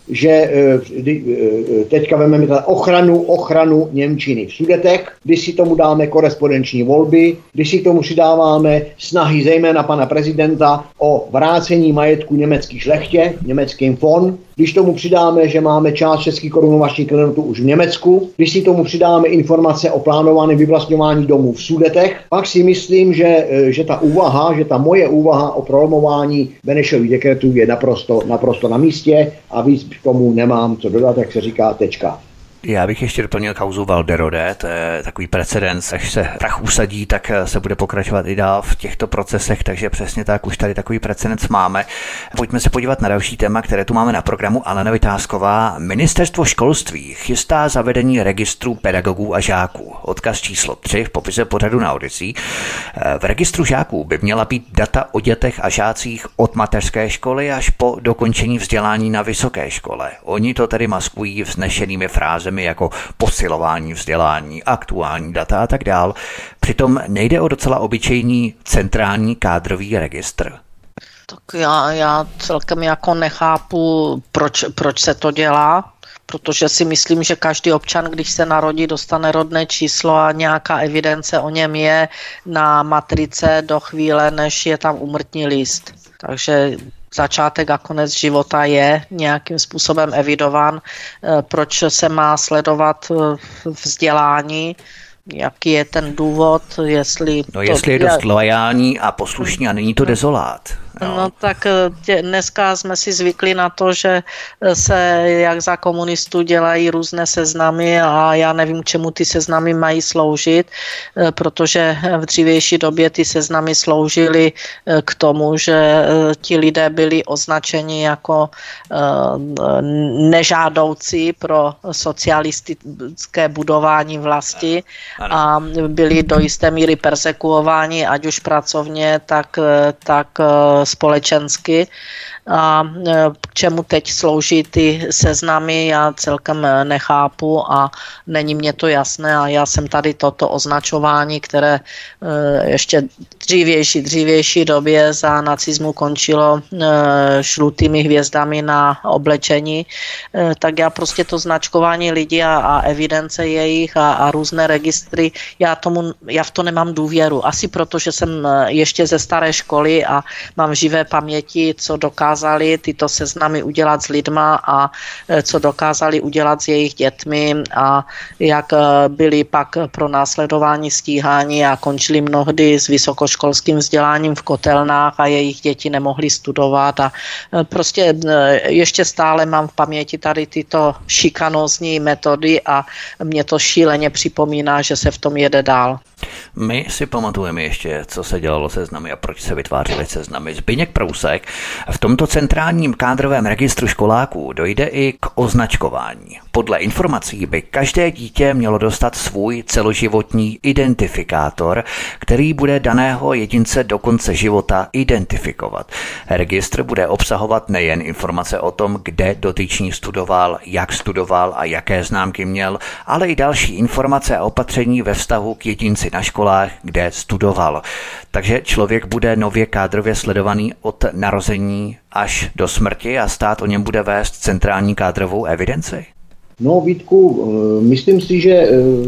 že teďka vezmeme ochranu němčiny v Sudetech, když si tomu dáme korespondenční volby, když si k tomu přidáváme snahy zejména pana prezidenta o vrácení majetku německé šlechtě, německým fond, když tomu přidáme, že máme část českých korunovačních klenotů už v Německu, když si tomu přidáme informace o plánovaném vyvlastňování domů v Sudetech, pak si myslím, že ta moje úvaha o prolomování Benešových dekretů je naprosto na místě a víc k tomu nemám co dodat, jak se říká, tečka. Já bych ještě doplnil kauzu Walderode, to je takový precedens, až se prach usadí, tak se bude pokračovat i dál v těchto procesech, takže přesně tak, už tady takový precedens máme. Pojďme se podívat na další téma, které tu máme na programu. Alena Vytázková. Ministerstvo školství chystá zavedení registru pedagogů a žáků. Odkaz číslo 3 v popise pořadu na Odyssey. V registru žáků by měla být data o dětech a žácích od mateřské školy až po dokončení vzdělání na vysoké škole. Oni to tedy maskují vznešenými frázemi jako posilování vzdělání, aktuální data a tak dál. Přitom nejde o docela obyčejný centrální kádrový registr. Tak já celkem jako nechápu, proč se to dělá, protože si myslím, že každý občan, když se narodí, dostane rodné číslo a nějaká evidence o něm je na matrice do chvíle, než je tam úmrtní list. Takže začátek a konec života je nějakým způsobem evidován, proč se má sledovat vzdělání, jaký je ten důvod, jestli je dost loajální a poslušný a není to dezolát. No tak dneska jsme si zvykli na to, že se jak za komunistů dělají různé seznamy a já nevím, čemu ty seznamy mají sloužit, protože v dřívější době ty seznamy sloužily k tomu, že ti lidé byli označeni jako nežádoucí pro socialistické budování vlasti a byli do jisté míry persekuováni, ať už pracovně, tak společensky. A k čemu teď slouží ty seznamy, já celkem nechápu a není mě to jasné a já jsem tady toto označování, které ještě dřívější době za nacismu končilo žlutými hvězdami na oblečení, tak já prostě to značkování lidí a evidence jejich a různé registry, já v to nemám důvěru. Asi proto, že jsem ještě ze staré školy a mám v živé paměti, co dokázali tyto seznamy udělat s lidma a co dokázali udělat s jejich dětmi a jak byli pak pro následování stíhání a končili mnohdy s vysokoškolským vzděláním v kotelnách a jejich děti nemohli studovat a prostě ještě stále mám v paměti tady tyto šikanózní metody a mě to šíleně připomíná, že se v tom jede dál. My si pamatujeme ještě, co se dělalo seznamy a proč se vytvářely seznamy. Zbyněk Prousek. V tomto centrálním kádrovém registru školáků dojde i k označkování. Podle informací by každé dítě mělo dostat svůj celoživotní identifikátor, který bude daného jedince do konce života identifikovat. Registr bude obsahovat nejen informace o tom, kde dotyčný studoval, jak studoval a jaké známky měl, ale i další informace a opatření ve vztahu k jedinci na školách, kde studoval. Takže člověk bude nově kádrově sledovaný od narození až do smrti a stát o něm bude vést centrální kádrovou evidenci? No Vítku, myslím si, že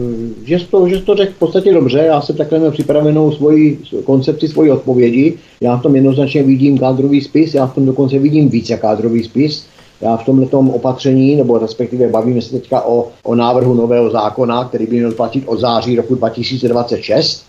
jsi to řekl v podstatě dobře. Já jsem takhle měl připravenou svoji koncepci, svoji odpovědi. Já v tom jednoznačně vidím kádrový spis, já v tom dokonce vidím více kádrový spis. Já v tomhletom opatření, nebo respektive bavíme se teďka o návrhu nového zákona, který by měl platit od září roku 2026.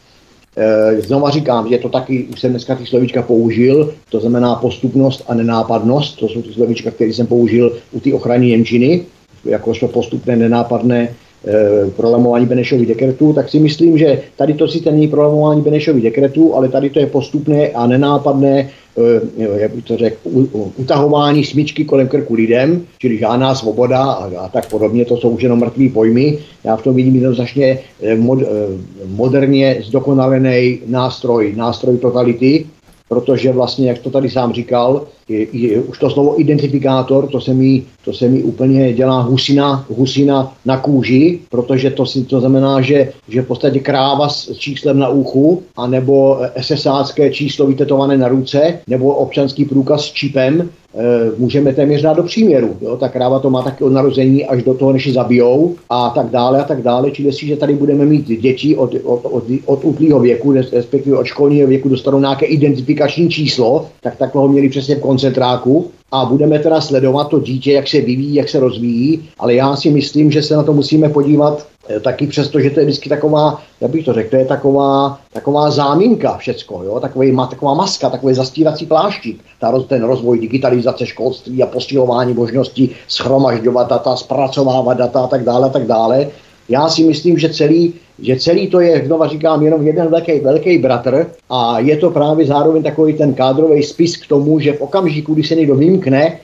Znova říkám, že to taky, už jsem dneska ty slovíčka použil, to znamená postupnost a nenápadnost, to jsou ty slovíčka, které jsem použil u té ochrany němčiny, jakožto postupné nenápadné prolamování Benešových dekretů, tak si myslím, že tady to sice není prolamování Benešových dekretů, ale tady to je postupné a nenápadné, jak bych to řekl, utahování smyčky kolem krku lidem, čili žádná svoboda a tak podobně, to jsou už jenom mrtvý pojmy. Já v tom vidím jednoznačně moderně zdokonalený nástroj totality, protože vlastně, jak to tady sám říkal, už to slovo identifikátor, to se mi úplně dělá husina na kůži, protože to znamená, že v podstatě kráva s číslem na uchu, anebo SSácké číslo vytetované na ruce, nebo občanský průkaz s čipem, můžeme téměř dát do příměru. Jo? Ta kráva to má taky od narození až do toho, než ji zabijou a tak dále. Čili si, že tady budeme mít děti od útlýho věku, respektive od školního věku dostanou nějaké identifikační číslo, tak toho měli přesně v koncentráku. A budeme teda sledovat to dítě, jak se vyvíjí, jak se rozvíjí, ale já si myslím, že se na to musíme podívat taky přesto, že to je vždycky taková, jak bych to řekl, to je taková záminka všecko, jo? Taková maska, takový zastírací pláštík. Ten rozvoj digitalizace školství a posilování možností shromažďovat data, zpracovávat data a tak dále. Já si myslím, že celý to je, znova říkám, jenom jeden velký bratr a je to právě zároveň takový ten kádrový spis k tomu, že v okamžiku, kdy se někdo vymkne,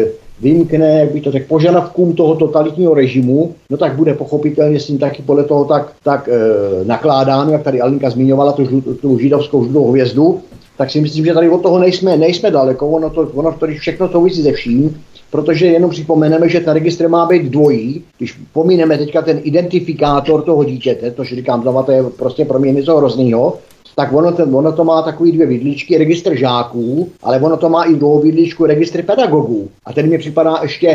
jak bych to řekl, požadavkům toho totalitního režimu, no tak bude pochopitelně s ním taky podle toho tak nakládáno, jak tady Alinka zmiňovala tu židovskou žlutou hvězdu, tak si myslím, že tady od toho nejsme daleko, ono to všechno souvisí se vším, protože jenom připomeneme, že ten registr má být dvojí, když pomíneme teďka ten identifikátor toho dítěte, to, že říkám, to je prostě pro mě něco hroznýho, tak ono to má takový dvě vidličky, registr žáků, ale ono to má i druhou vidličku, registr pedagogů. A ten mi připadá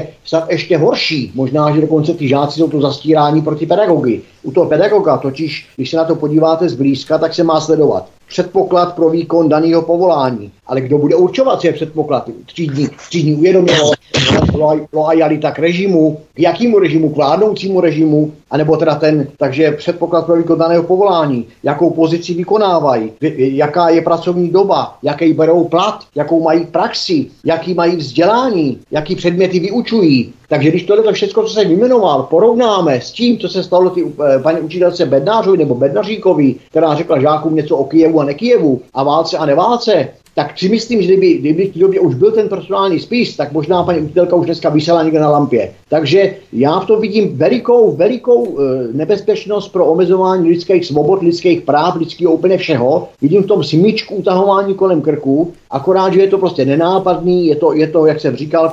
ještě horší. Možná, že dokonce ty žáci jsou to zastírání pro ty pedagogy. U toho pedagoga totiž, když se na to podíváte zblízka, tak se má sledovat předpoklad pro výkon daného povolání. Ale kdo bude určovat, co je předpoklad? Třídní uvědomělost, loajalita k režimu, k jakému režimu, k vládnoucímu režimu, anebo teda takže předpoklad pro výkon daného povolání, jakou pozici vykonávají, jaká je pracovní doba, jaký berou plat, jakou mají praxi, jaký mají vzdělání, jaký předměty vyučují. Takže když tohle všechno, co jsem vyjmenoval, porovnáme s tím, co se stalo paní učitelce Bednářovi nebo Bednaříkovi, která řekla žákům něco o Kyjevu a nekyjevu a válce a neválce, tak si myslím, že kdyby v té době už byl ten personální spis, tak možná paní učitelka už dneska visela někde na lampě. Takže já v tom vidím velikou nebezpečnost pro omezování lidských svobod, lidských práv, lidského úplně všeho. Vidím v tom smyčku utahování kolem krku, akorát, že je to prostě nenápadný, je to jak jsem říkal,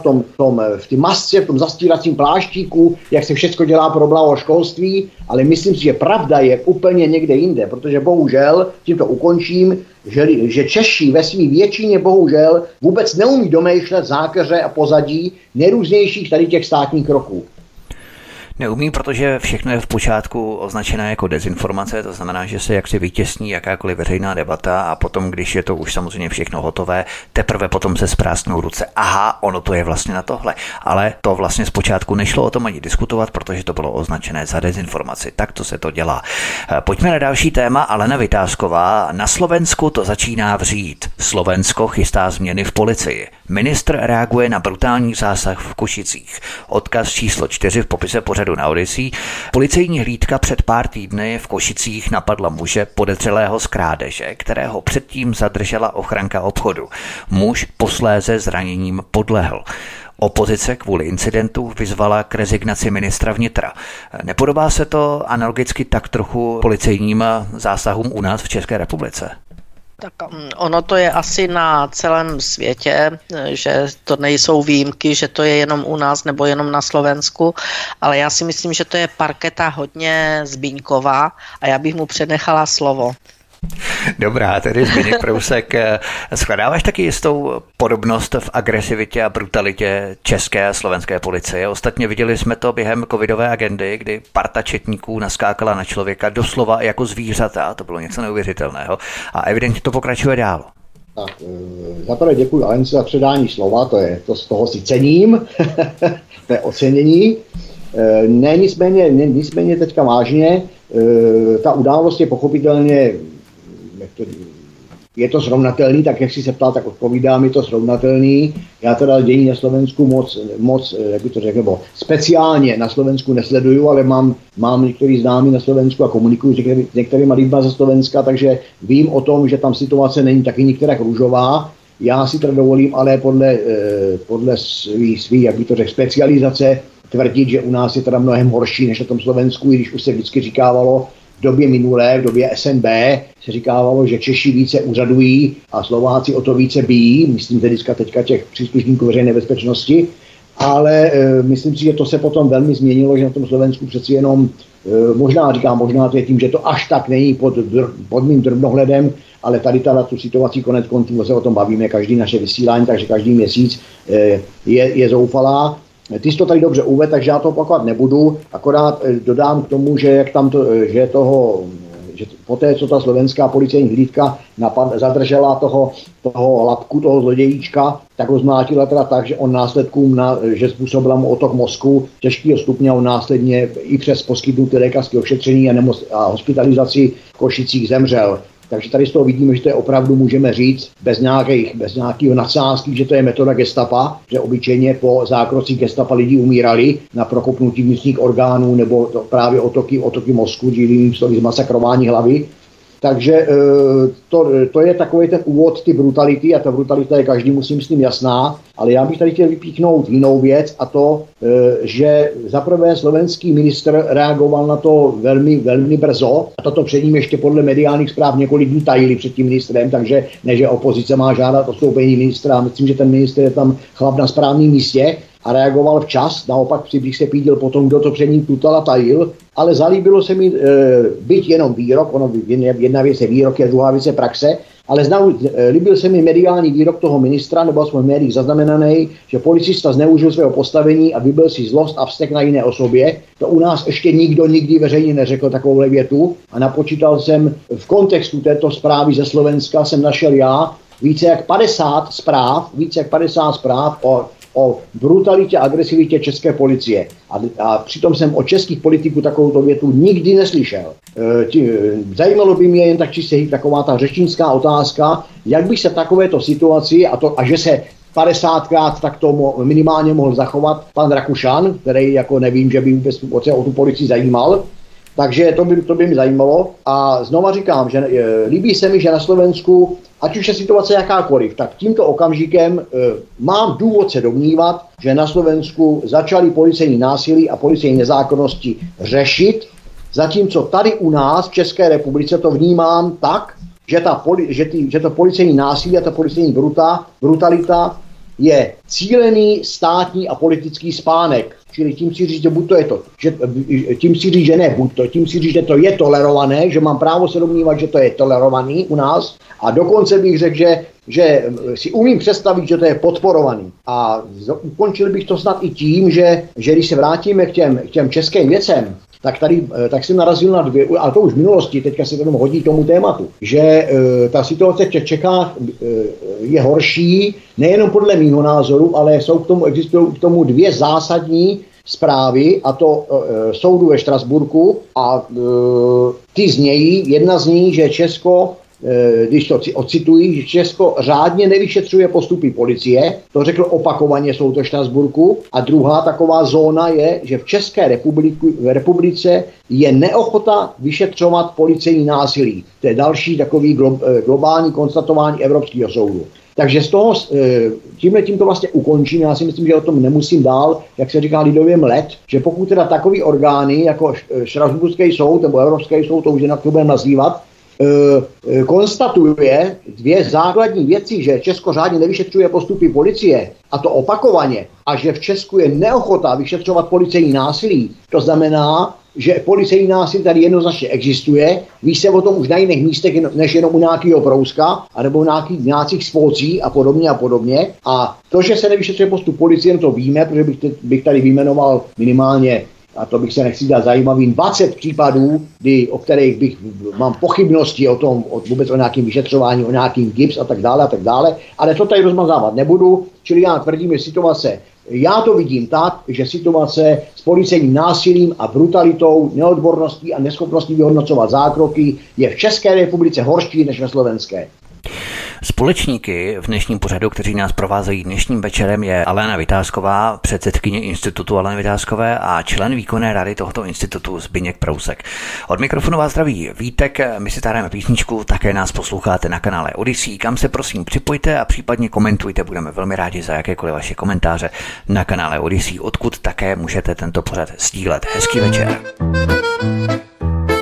v té masce, v tom zastíracím pláštíku, jak se všechno dělá pro blaho školství, ale myslím si, že pravda je úplně někde jinde, protože bohužel, tím to ukončím, že Češi ve své většině bohužel vůbec neumí domýšlet zákeře a pozadí nejrůznějších tady těch státních kroků. Neumí, protože všechno je v počátku označené jako dezinformace, to znamená, že se jaksi vytěsní jakákoliv veřejná debata a potom, když je to už samozřejmě všechno hotové, teprve potom se sprásknou ruce. Aha, ono to je vlastně na tohle. Ale to vlastně zpočátku nešlo o tom ani diskutovat, protože to bylo označené za dezinformaci. Tak to se to dělá. Pojďme na další téma. Alena Vitásková. Na Slovensku to začíná vřít. Slovensko chystá změny v policii. Ministr reaguje na brutální zásah v Košicích. Odkaz číslo 4 v popise pořadu na Odyssey. Policejní hlídka před pár týdny v Košicích napadla muže podezřelého z krádeže, kterého předtím zadržela ochranka obchodu. Muž posléze zraněním podlehl. Opozice kvůli incidentu vyzvala k rezignaci ministra vnitra. Nepodobá se to analogicky tak trochu policejním zásahům u nás v České republice? Tak ono to je asi na celém světě, že to nejsou výjimky, že to je jenom u nás nebo jenom na Slovensku, ale já si myslím, že to je parketa hodně Zbyňková a já bych mu přenechala slovo. Dobrá, tedy Zbyněk Prousek. Shledáváš taky jistou podobnost v agresivitě a brutalitě české a slovenské policie? Ostatně viděli jsme to během covidové agendy, kdy parta četníků naskákala na člověka doslova jako zvířata. To bylo něco neuvěřitelného. A evidentně to pokračuje dál. Tak, zaprvé děkuji Alence za předání slova, to z toho si cením, to je ocenění. Nicméně teďka vážně, ta událost je pochopitelně, je to srovnatelný, tak jak jsi se ptal, tak odpovídám, je to srovnatelný. Já teda dění na Slovensku moc jak bych to řekl, speciálně na Slovensku nesleduju, ale mám některý známý na Slovensku a komunikuju s některýma lidma ze Slovenska, takže vím o tom, že tam situace není taky některá růžová. Já si teda dovolím, ale podle svý jak bych to řekl, specializace tvrdit, že u nás je teda mnohem horší než na tom Slovensku, i když už se vždycky říkávalo, době minulé, v době SNB, se říkávalo, že Češi více úřadují a Slováci o to více bijí, myslím teďka těch příslušníků veřejné bezpečnosti, ale myslím si, že to se potom velmi změnilo, že na tom Slovensku přeci jenom, možná to je tím, že to až tak není pod mým drobnohledem, ale tady tu situaci konec konců, se o tom bavíme, každý naše vysílání, takže každý měsíc je zoufalá. Ty jsi to tady dobře uvedl, takže já to opakovat nebudu, akorát dodám k tomu, že poté, co ta slovenská policejní hlídka zadržela toho Lapku, toho zlodějíčka, tak ho zmlátila teda tak, že on že způsobila mu otok mozku těžkého stupně a on následně i přes poskytnuté lékařské ošetření a hospitalizaci v Košicích zemřel. Takže tady z toho vidíme, že to je opravdu, můžeme říct, bez nějakého nadsázky, že to je metoda gestapa, že obyčejně po zákrocích gestapa lidi umírali na prokopnutí vnitřních orgánů nebo právě otoky mozku, jinými slovy zmasakrování hlavy. Takže to je takový ten úvod, ty brutality, a ta brutalita je každému si myslím jasná, ale já bych tady chtěl vypíchnout jinou věc, a to, že zaprvé slovenský ministr reagoval na to velmi, velmi brzo, a toto před ním ještě podle mediálních zpráv několik dní tajili před tím ministrem, takže ne, že opozice má žádat odstoupení ministra, myslím, že ten ministr je tam chlap na správném místě a reagoval včas, naopak bych se pídil potom, kdo to před ním tutal a tajil, ale zalíbilo se mi byť jenom výrok, jedna věc je výrok, je druhá věc je praxe, ale líbil se mi mediální výrok toho ministra, nebo aspoň v médiích zaznamenaný, že policista zneužil svého postavení a vybil si zlost a vztek na jiné osobě. To u nás ještě nikdo nikdy veřejně neřekl takovouhle větu a napočítal jsem v kontextu této zprávy ze Slovenska, jsem našel já více jak 50 zpráv o brutalitě a agresivitě české policie. A přitom jsem od českých politiků takovou větu nikdy neslyšel. Zajímalo by mě jen tak čistě taková ta řečnická otázka, jak bych se v takovéto situaci, a že se 50krát takto minimálně mohl zachovat pan Rakušan, který jako nevím, že by vůbec o tu policii zajímal. Takže to by mě zajímalo. A znova říkám, že líbí se mi, že na Slovensku, ať už je situace jakákoliv, tak tímto okamžikem mám důvod se domnívat, že na Slovensku začaly policejní násilí a policejní nezákonnosti řešit, zatímco tady u nás v České republice to vnímám tak, že to policejní násilí a ta policejní brutalita je cílený státní a politický spánek. Čili tím si říct, že buď to je to, tím si říct, že ne buď to, tím si říct, že to je tolerované, že mám právo se domnívat, že to je tolerovaný u nás, a dokonce bych řekl, že si umím představit, že to je podporovaný. A ukončil bych to snad i tím, že když se vrátíme k těm českým věcem, tak jsem narazil na dvě, ale to už v minulosti, teďka se to hodí tomu tématu, že ta situace v Čechách je horší, nejenom podle mýho názoru, ale existují k tomu dvě zásadní zprávy, a to soudu ve Štrasburku, a ty znějí, jedna z nich, že Česko, když to ocituji, že Česko řádně nevyšetřuje postupy policie, to řekl opakovaně soud ve Štrasburku, a druhá taková zóna je, že v České republice je neochota vyšetřovat policejní násilí. To je další takový globální konstatování Evropského soudu. Takže z toho, tím to vlastně ukončím, já si myslím, že o tom nemusím dál, jak se říká lidově mlet, že pokud teda takový orgány, jako Štrasburský soud nebo Evropský soud, to už jinak to budeme nazývat, konstatuje dvě základní věci, že Česko řádně nevyšetřuje postupy policie, a to opakovaně, a že v Česku je neochota vyšetřovat policejní násilí. To znamená, že policejní násilí tady jednoznačně existuje, ví se o tom už na jiných místech, než jenom u nějakého Prouska, anebo u nějakých spolcí a podobně. A to, že se nevyšetřuje postup policie, to víme, protože bych tady vyjmenoval minimálně, a to bych se nechci dát zajímavým, 20 případů, o kterých mám pochybnosti vůbec o nějakém vyšetřování, o nějakým gips a tak dále, ale to tady rozmazávat nebudu, čili já tvrdím, že já to vidím tak, že situace s policejním násilím a brutalitou, neodborností a neschopností vyhodnocovat zákroky je v České republice horší než ve slovenské. Společníky v dnešním pořadu, kteří nás provázejí dnešním večerem, je Alena Vytázková, předsedkyně institutu Aleny Vytázkové, a člen výkonné rady tohoto institutu Zbyněk Prousek. Od mikrofonu vás zdraví Vítek, my si tady písničku, také nás posloucháte na kanále Odyssey, kam se prosím připojte a případně komentujte, budeme velmi rádi za jakékoliv vaše komentáře na kanále Odyssey, odkud také můžete tento pořad sdílet. Hezký večer.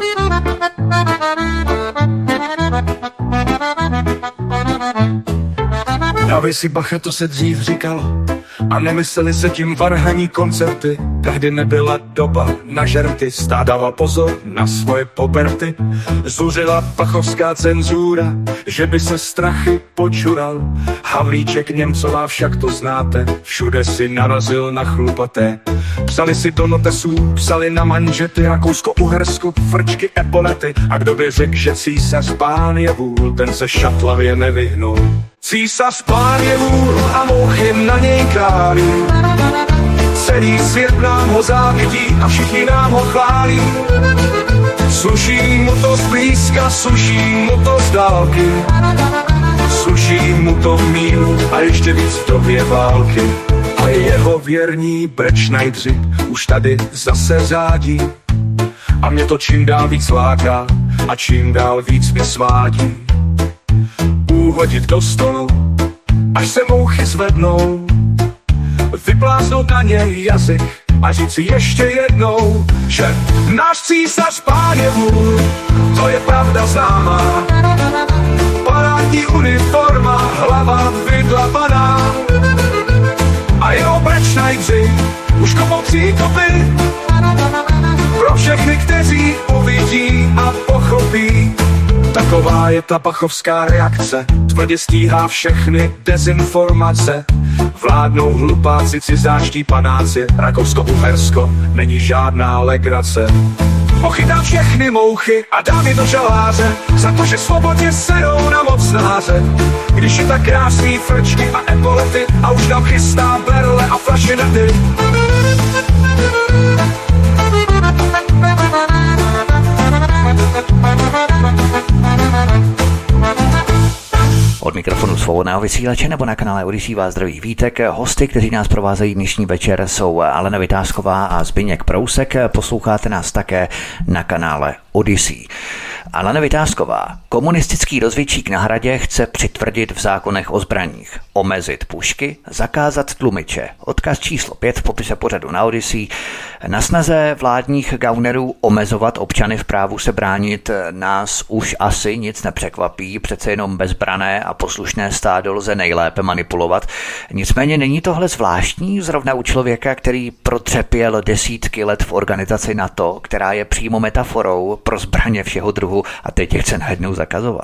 Dávej si bacha, to se dřív říkalo, a nemysleli se tím varhaní koncerty. Tehdy nebyla doba na žerty, stát dával pozor na svoje poberty. Zuřila pachovská cenzura, že by se strachy počural. Havlíček Němcová, však to znáte, všude si narazil na chlupaté. Psali si do notesů, psali na manžety, Rakousko-Uhersko, frčky, epolety. A kdo by řekl, že císař pán je vůl, ten se šatlavě nevyhnul. Císař pán je vůl a mouchy na něj kráví. Celý svět nám ho závidí a všichni nám ho chválí. Sluší mu to zblízka, sluší mu to z dálky. Sluší mu to v míru a ještě víc v době války. A jeho věrní brečnajdři už tady zase řádí. A mě to čím dál víc láká a čím dál víc mě svádí. Uhodit do stolu, až se mouchy zvednou, vypláznout na něj jazyk a říct si ještě jednou, že náš císař pán je vůl, to je pravda známá. Parádní uniforma, hlava vydlapaná a jeho brečnajdři už kopou příkopy pro všechny, kteří uvidí a pochopí. Taková je ta pachovská reakce, tvrdě stíhá všechny dezinformace. Vládnou hlupáci, cizáští panáci, Rakousko-Uhersko není žádná legrace. Pochytám všechny mouchy a dám je do žaláře, za to, že svobodně sedou na mocnáře. Když je tak krásný frčky a epolety a už nám chystá berle a flašinety. Od mikrofonu Svobodného vysílače nebo na kanále Odyssey vás zdraví Vítek. Hosty, kteří nás provázejí dnešní večer, jsou Alena Vytázková a Zbyněk Prousek. Posloucháte nás také na kanále Odyssey. Alena Vytázková, komunistický rozvědčík na Hradě, chce přitvrdit v zákonech o zbraních, omezit pušky, zakázat tlumiče. Odkaz číslo 5 v popise pořadu na Odyssey. Na snaze vládních gaunerů omezovat občany v právu se bránit nás už asi nic nepřekvapí, přece jenom bezbrané a poslušné stádo lze nejlépe manipulovat. Nicméně není tohle zvláštní zrovna u člověka, který protřepěl desítky let v organizaci NATO, která je přímo metaforou pro zbraně všeho druhu a teď je chce najednou zakazovat?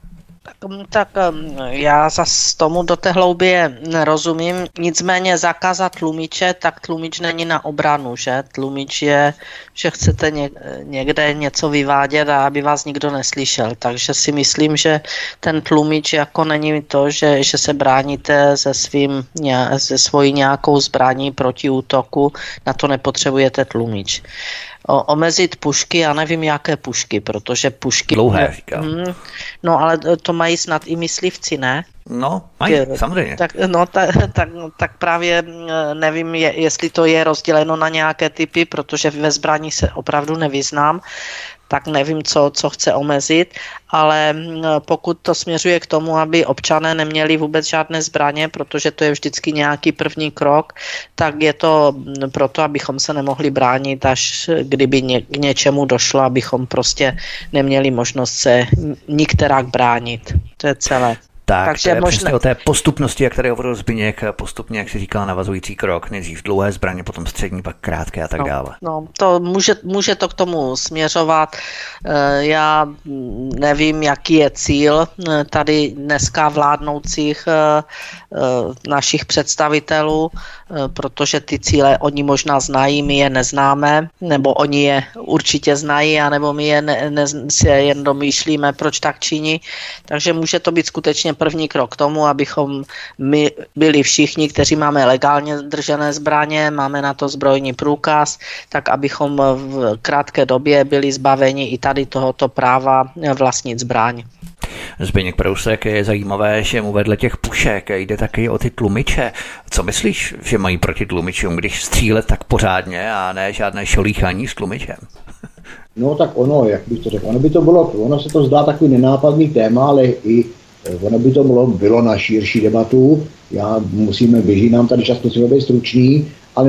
Tak já zas tomu do té hloubě nerozumím. Nicméně zakázat tlumiče, tak tlumič není na obranu, že? Tlumič je, že chcete někde něco vyvádět a aby vás nikdo neslyšel. Takže si myslím, že ten tlumič jako není to, že se bráníte se svojí nějakou zbraní proti útoku, na to nepotřebujete tlumič. Omezit pušky, já nevím, jaké pušky, protože pušky... Dlouhé, říkám. No, ale to mají snad i myslivci, ne? No, mají, samozřejmě. Tak právě nevím, jestli to je rozděleno na nějaké typy, protože ve zbraní se opravdu nevyznám, tak nevím, co chce omezit, ale pokud to směřuje k tomu, aby občané neměli vůbec žádné zbraně, protože to je vždycky nějaký první krok, tak je to proto, abychom se nemohli bránit, až kdyby k něčemu došlo, abychom prostě neměli možnost se nikterak bránit. To je celé. Takže to je přesně o té postupnosti, jak tady hovoril Zbyněk, postupně, jak si říkala, navazující krok, nejdřív dlouhé zbraně, potom střední, pak krátké a tak dále. No, to může to k tomu směřovat. Já nevím, jaký je cíl tady dneska vládnoucích našich představitelů, protože ty cíle oni možná znají, my je neznáme, nebo oni je určitě znají, anebo my je si jen domýšlíme, proč tak činí. Takže může to být skutečně první krok k tomu, abychom my byli všichni, kteří máme legálně držené zbraně, máme na to zbrojní průkaz, tak abychom v krátké době byli zbaveni i tady tohoto práva vlastnit zbraň. Zbyněk Prousek, je zajímavé, že mu vedle těch pušek jde taky o ty tlumiče. Co myslíš, že mají proti tlumičům, když střílet tak pořádně a ne žádné šolíchání s tlumičem? No tak ono, jak bych to řekl, ono se to zdá takový nenápadný téma, ale i ono by to bylo na širší debatu. Běží nám tady často třeba být stručný, ale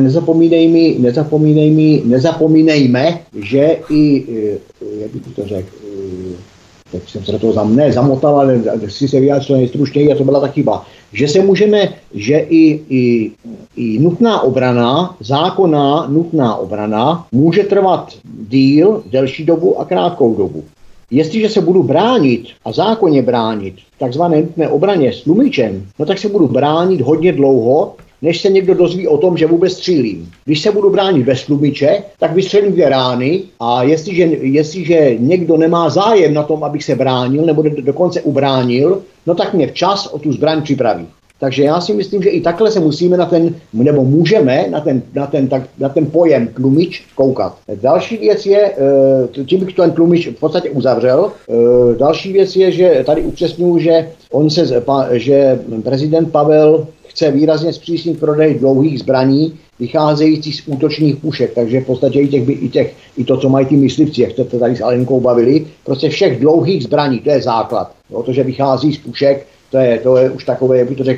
nezapomínejme, že i, jak bych to řekl, tak jsem se do toho zamotal, ale si se vyjádřil nejstručněji a to byla ta chyba. Že i nutná obrana, zákonná nutná obrana, může trvat delší dobu a krátkou dobu. Jestliže se budu bránit a zákonně bránit takzvané nutné obraně s tlumičem, no tak se budu bránit hodně dlouho, než se někdo dozví o tom, že vůbec střílím. Když se budu bránit bez tlumiče, tak vystřelím 2 rány a jestliže někdo nemá zájem na tom, abych se bránil nebo dokonce ubránil, no tak mě včas o tu zbraň připraví. Takže já si myslím, že i takhle se musíme můžeme na ten pojem tlumič koukat. Další věc je, tím bych ten tlumič v podstatě uzavřel, další věc je, že tady upřesňuji, že prezident Pavel chce výrazně zpřísnit prodej dlouhých zbraní, vycházejících z útočných pušek, takže v podstatě i to, co mají ty myslivci, jak jste tady s Alenkou bavili, prostě všech dlouhých zbraní, to je základ. To, že vychází z pušek, to je už takové, jak bych to řekl,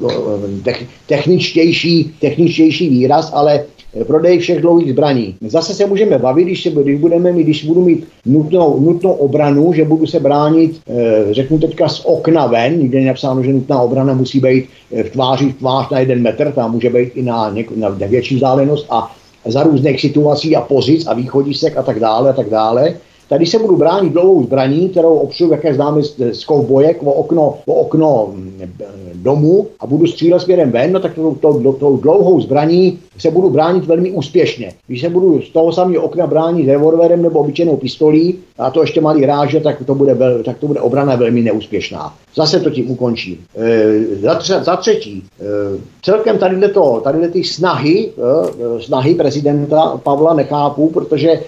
techničtější výraz, ale prodej všech dlouhých zbraní. Zase se můžeme bavit, když budu mít nutnou obranu, že budu se bránit, řeknu teďka z okna ven, nikde je napsáno, že nutná obrana musí být v tváři na 1 metr, tam může být i na větší vzdálenost a za různých situací a pozic a východisek a tak dále. Tady se budu bránit dlouhou zbraní, kterou opřu, jaké známe z kovbojek, o okno domu a budu střílet směrem ven, no tak tou dlouhou zbraní se budu bránit velmi úspěšně. Když se budu z toho samého okna bránit revolverem nebo obyčejnou pistolí a to ještě malý ráže, tak to bude obrana velmi neúspěšná. Zase to tím ukončím. Za třetí, celkem tady ty snahy prezidenta Pavla nechápu, protože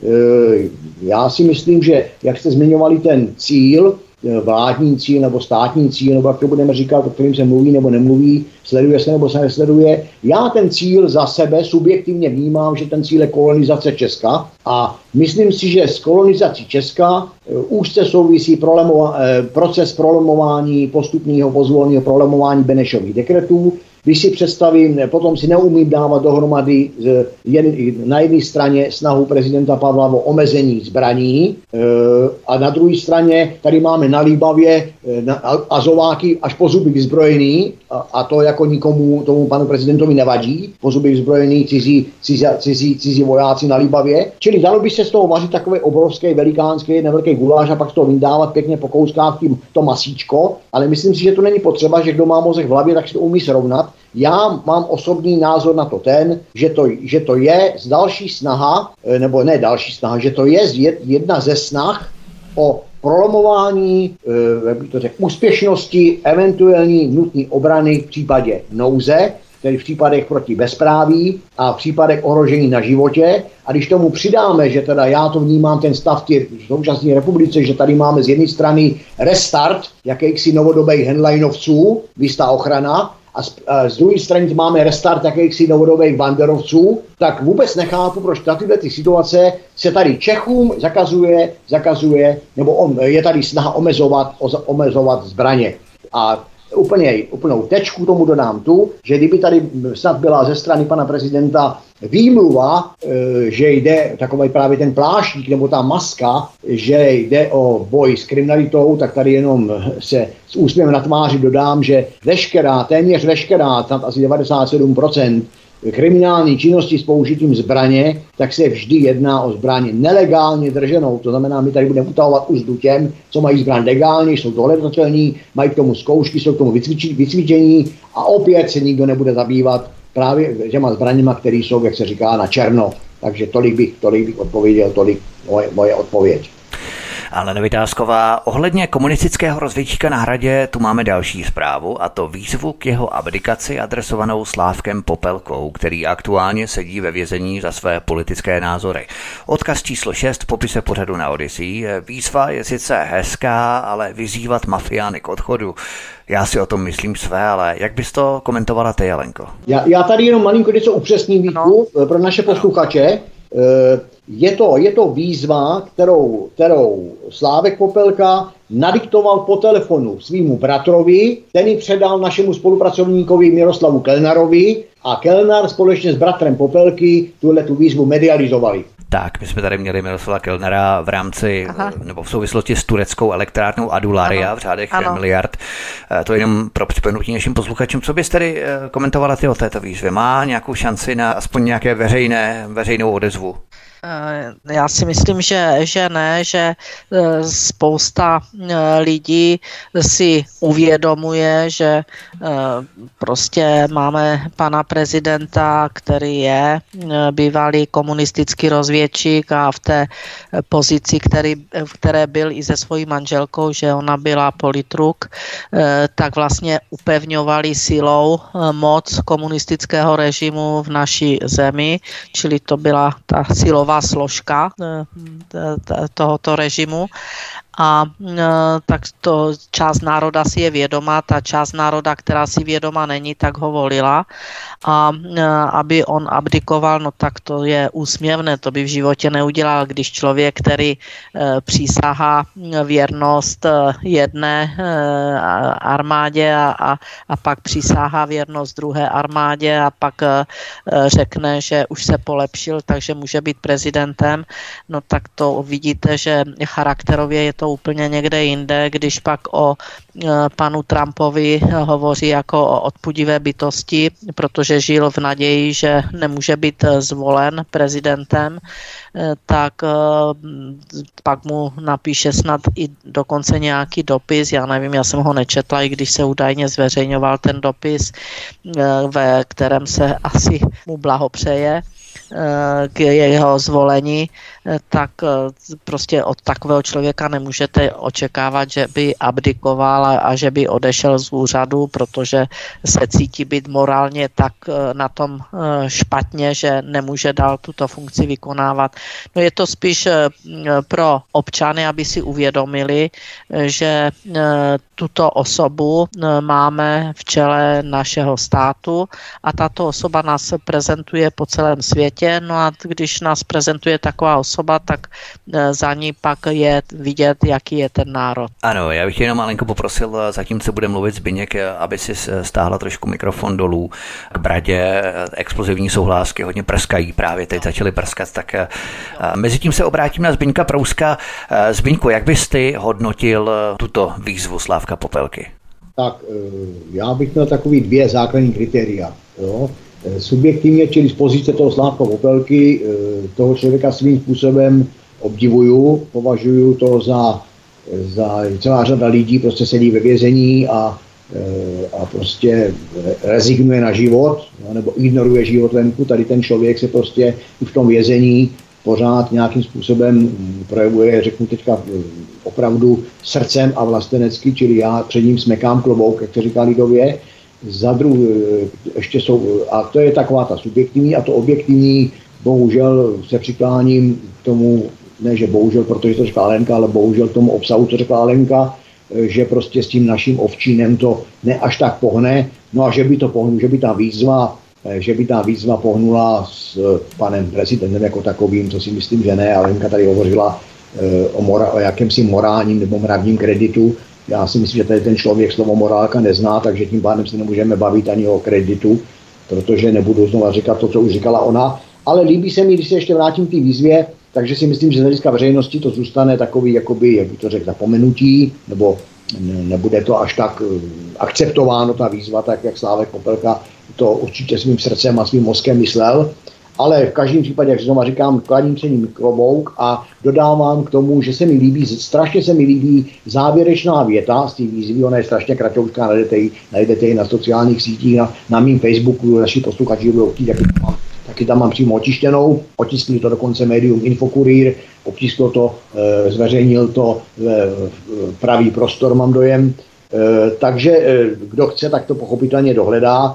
já si myslím, že jak jste zmiňovali ten cíl, vládní cíl nebo státní cíl, nebo jak to budeme říkat, o kterým se mluví nebo nemluví, sleduje se nebo se nesleduje. Já ten cíl za sebe subjektivně vnímám, že ten cíl je kolonizace Česka a myslím si, že s kolonizací Česka úzce souvisí proces prolomování, postupného pozvolného prolomování Benešových dekretů. Když si představím, potom si neumím dávat dohromady na jedné straně snahu prezidenta Pavla o omezení zbraní a na druhé straně tady máme na Líbavě azováky až po zuby vyzbrojený a to jako nikomu, tomu panu prezidentovi nevadí, po zuby vyzbrojený cizí vojáci na Líbavě. Čili dalo by se z toho vařit takové obrovské, velikánské, nevelký guláš a pak z toho vydávat pěkně po kouskách to masíčko, ale myslím si, že to není potřeba, že kdo má mozek v hlavě, tak si to umí srovnat. Já mám osobní názor na to že to je další snaha, nebo ne další snaha, že to je jedna ze snah o prolomování úspěšnosti eventuální nutné obrany v případě nouze, tedy v případech proti bezpráví a v případech ohrožení na životě. A když tomu přidáme, že teda já to vnímám ten stav v současné republice, že tady máme z jedné strany restart jakýchsi novodobých handlineovců, vystá ochrana, a z druhé strany máme restart jakýchsi novodobých banderovců, tak vůbec nechápu, proč na tyhle situace se tady Čechům zakazuje, nebo je tady snaha omezovat zbraně. A úplnou tečku tomu dodám že kdyby tady snad byla ze strany pana prezidenta výmluva, že jde takový právě ten pláštík nebo ta maska, že jde o boj s kriminalitou, tak tady jenom se s úsměvem na tváři dodám, že téměř veškerá, snad asi 97% kriminální činnosti s použitím zbraně, tak se vždy jedná o zbraně nelegálně drženou. To znamená, my tady budeme utahovat úzdu těm, co mají zbraň legálně, jsou dohledatelní, mají k tomu zkoušky, jsou k tomu vycvičení a opět se nikdo nebude zabývat právě těma zbraněma, které jsou, jak se říká, na černo. Takže tolik bych odpověděl, tolik moje odpověď. Alena Vitásková, ohledně komunistického rozvědčíka na Hradě tu máme další zprávu, a to výzvu k jeho abdikaci adresovanou Slávkem Popelkou, který aktuálně sedí ve vězení za své politické názory. Odkaz číslo 6 v popise pořadu na Odyssey. Výzva je sice hezká, ale vyzývat mafiány k odchodu. Já si o tom myslím své, ale jak bys to komentovala ty, Jelenko? Já tady jenom malinko něco upřesním, Vítku, pro naše posluchače. Je to výzva, kterou Slávek Popelka nadiktoval po telefonu svýmu bratrovi, ten ji předal našemu spolupracovníkovi Miroslavu Kellnerovi a Kellner společně s bratrem Popelky tu výzvu medializovali. Tak, my jsme tady měli Miroslava Kellnera v rámci, nebo v souvislosti s tureckou elektrárnou Adularia v řádech miliard. To jenom pro připomenutí našim posluchačům. Co bys tedy komentovala ty o této výzvě? Má nějakou šanci na aspoň nějaké veřejnou odezvu? Já si myslím, že ne, že spousta lidí si uvědomuje, že prostě máme pana prezidenta, který je bývalý komunistický rozvědčík a v té pozici, v které byl i se svojí manželkou, že ona byla politruk, tak vlastně upevňovali silou moc komunistického režimu v naší zemi, čili to byla ta silová složka tohoto režimu. A tak to část národa si je vědomá, ta část národa, která si vědomá není, tak ho volila. A aby on abdikoval, no tak to je úsměvné, to by v životě neudělal, když člověk, který přísahá věrnost jedné armádě a pak přísahá věrnost druhé armádě a pak řekne, že už se polepšil, takže může být prezidentem, no tak to vidíte, že charakterově je to úplně někde jinde, když pak o panu Trumpovi hovoří jako o odpudivé bytosti, protože žil v naději, že nemůže být zvolen prezidentem, tak pak mu napíše snad i dokonce nějaký dopis, já nevím, já jsem ho nečetla, i když se údajně zveřejňoval ten dopis, ve kterém se asi mu blahopřeje k jeho zvolení, tak prostě od takového člověka nemůžete očekávat, že by abdikoval a že by odešel z úřadu, protože se cítí být morálně tak na tom špatně, že nemůže dál tuto funkci vykonávat. No je to spíš pro občany, aby si uvědomili, že tuto osobu máme v čele našeho státu a tato osoba nás prezentuje po celém světě, no a když nás prezentuje taková osoba, tak za ní pak je vidět, jaký je ten národ. Ano, já bych jenom malinko poprosil, zatímco bude mluvit Zbyněk, aby si stáhla trošku mikrofon dolů k bradě, explozivní souhlásky hodně prskají, právě teď začaly prskat, tak mezi tím se obrátím na Zbyňka Prouska. Zbyňku, jak bys ty hodnotil tuto výzvu Slávka Popelky? Tak já bych měl takový dvě základní kritéria. Jo? Subjektivně, čili z pozice toho Slávka Popelky, toho člověka svým způsobem obdivuju, považuju to za celá řada lidí prostě sedí ve vězení a prostě rezignuje na život, nebo ignoruje život venku. Tady ten člověk se prostě i v tom vězení pořád nějakým způsobem projevuje, řeknu teďka opravdu srdcem a vlastenecky, čili já před ním smekám klobouk, jak to říká lidově. Za druhé, ještě jsou, a to je taková ta subjektivní, a to objektivní, bohužel se přikláním k tomu, ne že bohužel, protože to řekla Alenka, ale bohužel k tomu obsahu, co řekla Alenka, že prostě s tím naším ovčínem to ne až tak pohne, no a že by to pohnulo, že by ta výzva pohnula s panem prezidentem jako takovým, to si myslím, že ne. Alenka tady hovořila o jakémsi morálním nebo mravním kreditu. Já si myslím, že tady ten člověk slovo morálka nezná, takže tím pádem se nemůžeme bavit ani o kreditu, protože nebudu znova říkat to, co už říkala ona. Ale líbí se mi, když se ještě vrátím k té výzvě, takže si myslím, že z hlediska veřejnosti to zůstane takový, jakoby, jak by to řekl, zapomenutí, nebo nebude to až tak akceptováno, ta výzva, tak jak Slávek Popelka to určitě svým srdcem a svým mozkem myslel. Ale v každém případě, jak znovu říkám, kladím před ním klobouk a dodávám k tomu, že strašně se mi líbí závěrečná věta z té výzvy, ona je strašně kratoučká, najdete ji na sociálních sítích, na mým Facebooku, naši posluchači budou chtít, taky tam mám přímo otištěnou, otiskli to dokonce médium Infokurýr, obtisklo to, zveřejnil to Pravý prostor, mám dojem, takže kdo chce, tak to pochopitelně dohledá.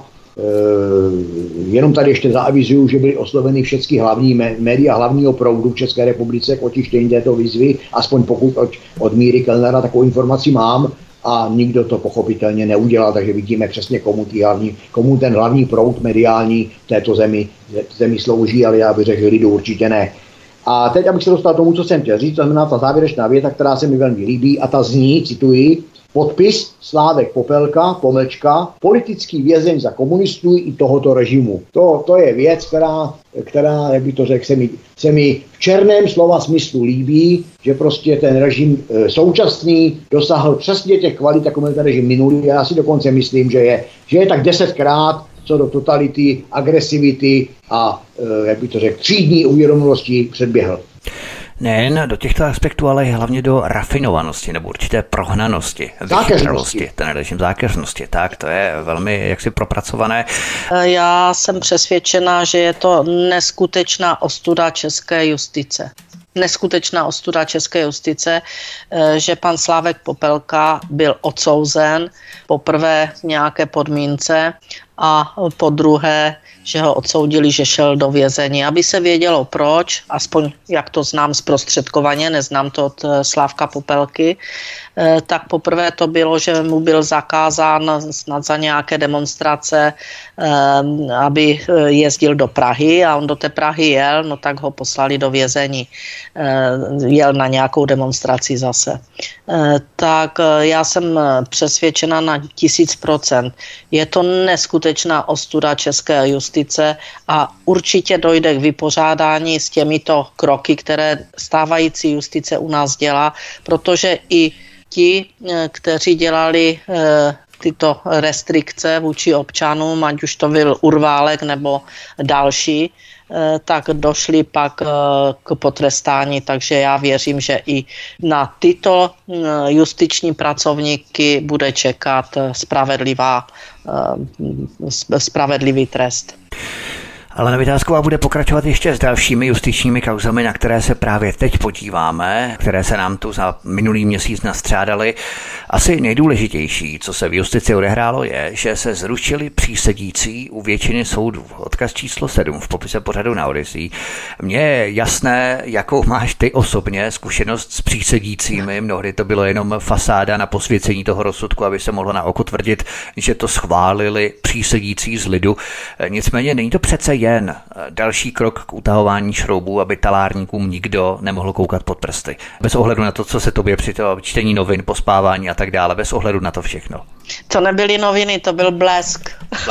Jenom tady ještě zaavizuju, že byly osloveny všechny hlavní média hlavního proudu v České republice k otištění této výzvy, aspoň pokud od Míry Kellnera takovou informaci mám, a nikdo to pochopitelně neudělal, takže vidíme přesně, komu ten hlavní proud mediální v této zemi slouží, ale já bych řekl, že lidu určitě ne. A teď, abych se dostal tomu, co jsem chtěl říct, to znamená ta závěrečná věta, která se mi velmi líbí, a ta zní, cituji, podpis Slávek Popelka, politický vězeň za komunistů i tohoto režimu. To je věc, která, jak by to řekl, se mi v černém slova smyslu líbí, že prostě ten režim současný dosáhl přesně těch kvalit, jako ten režim minulý. Já si dokonce myslím, že je tak 10krát co do totality, agresivity a, jak by to řekl, třídní uvědomělosti předběhl. Nejen do těchto aspektů, ale hlavně do rafinovanosti nebo určité prohnanosti, vychytralosti, ten režim zákeřnosti. Tak, to je velmi jaksi propracované. Já jsem přesvědčená, že je to neskutečná ostuda české justice. Neskutečná ostuda české justice, že pan Slávek Popelka byl odsouzen poprvé v nějaké podmínce a po druhé, že ho odsoudili, že šel do vězení. Aby se vědělo proč, aspoň jak to znám zprostředkovaně, neznám to od Slávka Popelky, tak poprvé to bylo, že mu byl zakázán snad za nějaké demonstrace, aby jezdil do Prahy, a on do té Prahy jel, no tak ho poslali do vězení. Jel na nějakou demonstraci zase. Tak já jsem přesvědčena na 1000%. Je to neskutečná ostuda české justice a určitě dojde k vypořádání s těmito kroky, které stávající justice u nás dělá, protože i ti, kteří dělali tyto restrikce vůči občanům, ať už to byl Urválek nebo další, tak došli pak k potrestání, takže já věřím, že i na tyto justiční pracovníky bude čekat spravedlivý trest. Alena Vitásková bude pokračovat ještě s dalšími justičními kauzami, na které se právě teď podíváme, které se nám tu za minulý měsíc nastřádaly. Asi nejdůležitější, co se v justici odehrálo, je, že se zrušili přísedící u většiny soudů. Odkaz číslo 7 v popise pořadu na Odyssey. Mně je jasné, jakou máš ty osobně zkušenost s přísedícími. Mnohdy to bylo jenom fasáda na posvěcení toho rozsudku, aby se mohlo na oko tvrdit, že to schválili přísedící z lidu. Nicméně není to přece jen další krok k utahování šroubů, aby talárníkům nikdo nemohl koukat pod prsty. Bez ohledu na to, co se tobě při to čtení novin, pospávání a tak dále, bez ohledu na to všechno. To nebyly noviny, to byl Blesk.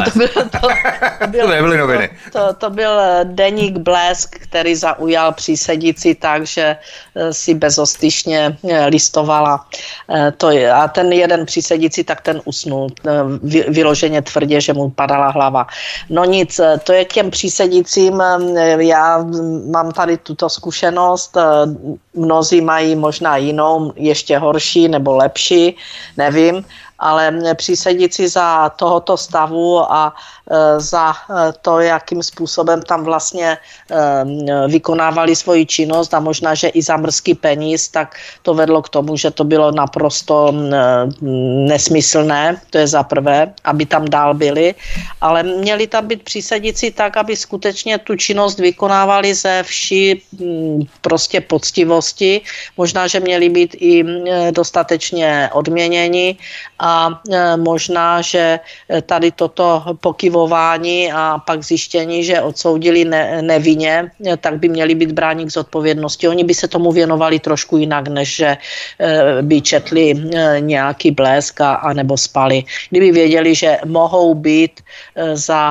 To nebyly noviny. To byl deník Blesk, který zaujal přísedící tak, že si bezostyšně listovala. A ten jeden přísedící, tak ten usnul. Vyloženě tvrdě, že mu padala hlava. No nic, to je k těm přísedícím. Já mám tady tuto zkušenost. Mnozí mají možná jinou, ještě horší nebo lepší, nevím. Ale přísedící za tohoto stavu a za to, jakým způsobem tam vlastně vykonávali svoji činnost a možná, že i za mrzký peníz, tak to vedlo k tomu, že to bylo naprosto nesmyslné, to je za prvé, aby tam dál byli, ale měli tam být přísedící tak, aby skutečně tu činnost vykonávali ze vší prostě poctivosti, možná, že měli být i dostatečně odměněni a možná, že tady toto pokyvování a pak zjištění, že odsoudili nevinně, tak by měli být bráni k zodpovědnosti. Oni by se tomu věnovali trošku jinak, než že by četli nějaký Blesk a nebo spali. Kdyby věděli, že mohou být za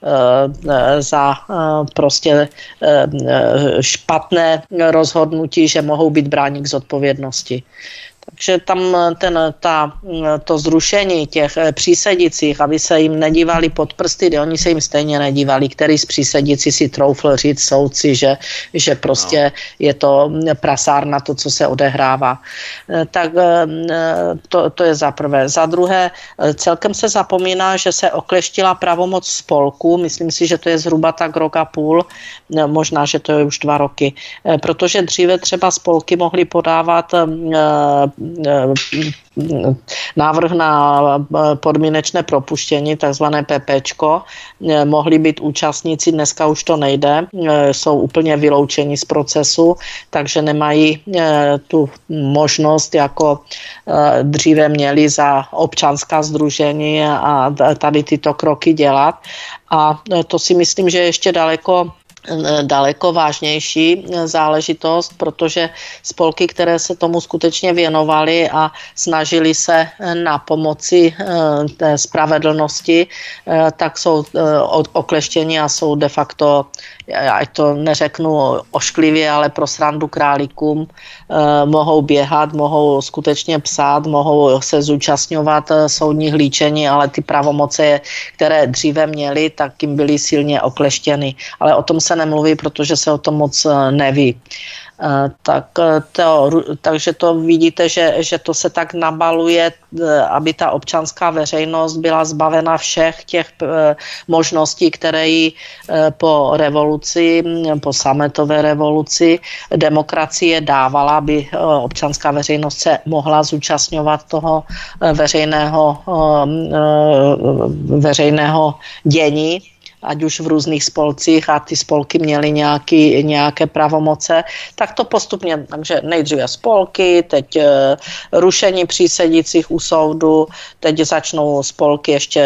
prostě špatné rozhodnutí, že mohou být bráni k zodpovědnosti. Takže tam to zrušení těch přísedících, aby se jim nedívali pod prsty, oni se jim stejně nedívali, který z přísedící si troufl říct soudci, že prostě je to prasárna to, co se odehrává. Tak to je za prvé. Za druhé, celkem se zapomíná, že se okleštila pravomoc spolku, myslím si, že to je zhruba tak rok a půl, možná, že to je už 2 roky, protože dříve třeba spolky mohly podávat návrh na podmínečné propuštění, takzvané PPčko, mohli být účastníci, dneska už to nejde, jsou úplně vyloučeni z procesu, takže nemají tu možnost, jako dříve měli za občanská sdružení a tady tyto kroky dělat. A to si myslím, že ještě daleko vážnější záležitost, protože spolky, které se tomu skutečně věnovaly a snažili se na pomoci té spravedlnosti, tak jsou okleštěni a jsou de facto, ať to neřeknu ošklivě, ale pro srandu králíkům, mohou běhat, mohou skutečně psát, mohou se zúčastňovat soudních líčení, ale ty pravomoce, které dříve měli, tak jim byly silně okleštěny. Ale o tom se nemluví, protože se o tom moc neví. Takže to vidíte, že to se tak nabaluje, aby ta občanská veřejnost byla zbavena všech těch možností, které jí po revoluci, po sametové revoluci demokracie dávala, aby občanská veřejnost se mohla zúčastňovat toho veřejného dění, ať už v různých spolcích, a ty spolky měly nějaké pravomoce, tak to postupně, takže nejdříve spolky, teď rušení přísedících u soudu, teď začnou spolky ještě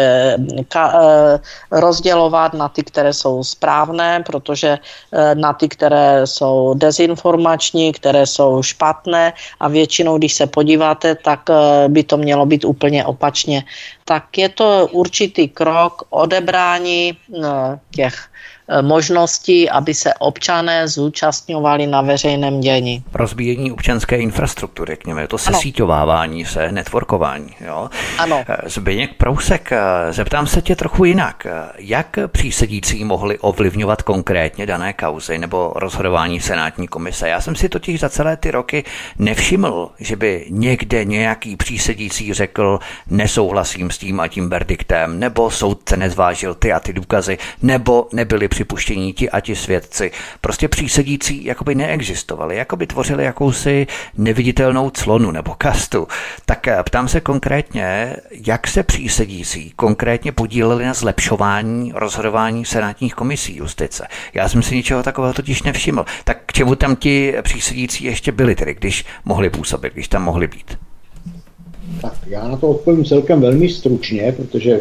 rozdělovat na ty, které jsou správné, protože na ty, které jsou dezinformační, které jsou špatné, a většinou, když se podíváte, tak by to mělo být úplně opačně. Tak je to určitý krok odebrání těch možností, aby se občané zúčastňovali na veřejném dění. Rozbíjení občanské infrastruktury, řekněme, to sesíťovávání se, networkování. Jo? Ano. Zbyněk Prousek, zeptám se tě trochu jinak. Jak přísedící mohli ovlivňovat konkrétně dané kauzy nebo rozhodování senátní komise? Já jsem si totiž za celé ty roky nevšiml, že by někde nějaký přísedící řekl, nesouhlasím s tím a tím verdiktem, nebo soudce nezvážil ty a ty důkazy, nebo nebyli připuštění ti a ti svědci. Prostě přísedící jakoby neexistovali, jakoby tvořili jakousi neviditelnou clonu nebo kastu. Tak ptám se konkrétně, jak se přísedící konkrétně podíleli na zlepšování rozhodování senátních komisí justice. Já jsem si ničeho takového totiž nevšiml. Tak k čemu tam ti přísedící ještě byli tedy, když mohli působit, když tam mohli být? Tak já na to odpovím celkem velmi stručně, protože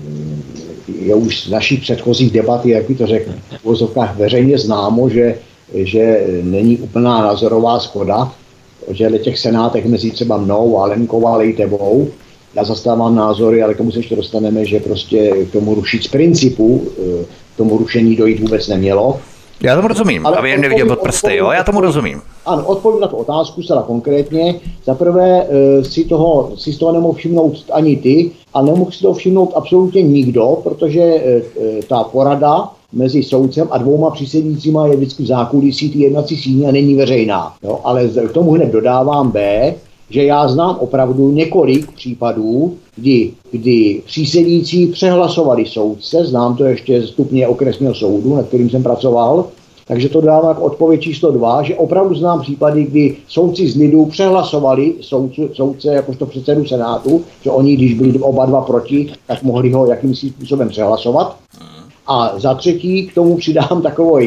je už z našich předchozích debat, jak by to řekl, v uvozovkách veřejně známo, že není úplná názorová shoda, že v těch senátech mezi třeba mnou a Lenkou a Lejtevou. Já zastávám názory, ale k tomu se ještě dostaneme, že prostě k tomu rušit z principu, k tomu rušení dojít vůbec nemělo. Já tomu rozumím, aby jen neviděl pod prsty, jo? Já tomu rozumím. Ano, odpovím na tu otázku zcela konkrétně. Za prvé si z toho nemohl všimnout ani ty a nemohl si toho všimnout absolutně nikdo, protože ta porada mezi soudcem a dvouma přísedícíma je vždycky v zákulisí ty jednací síně a není veřejná. Jo? Ale k tomu hned dodávám B, že já znám opravdu několik případů, kdy přísedící přehlasovali soudce, znám to ještě z stupně okresního soudu, na kterým jsem pracoval, takže to dává k odpověď číslo 2, že opravdu znám případy, kdy soudci z lidu přehlasovali soudce jakožto předsedu senátu, že oni, když byli oba dva proti, tak mohli ho jakýmsi způsobem přehlasovat. A za třetí k tomu přidám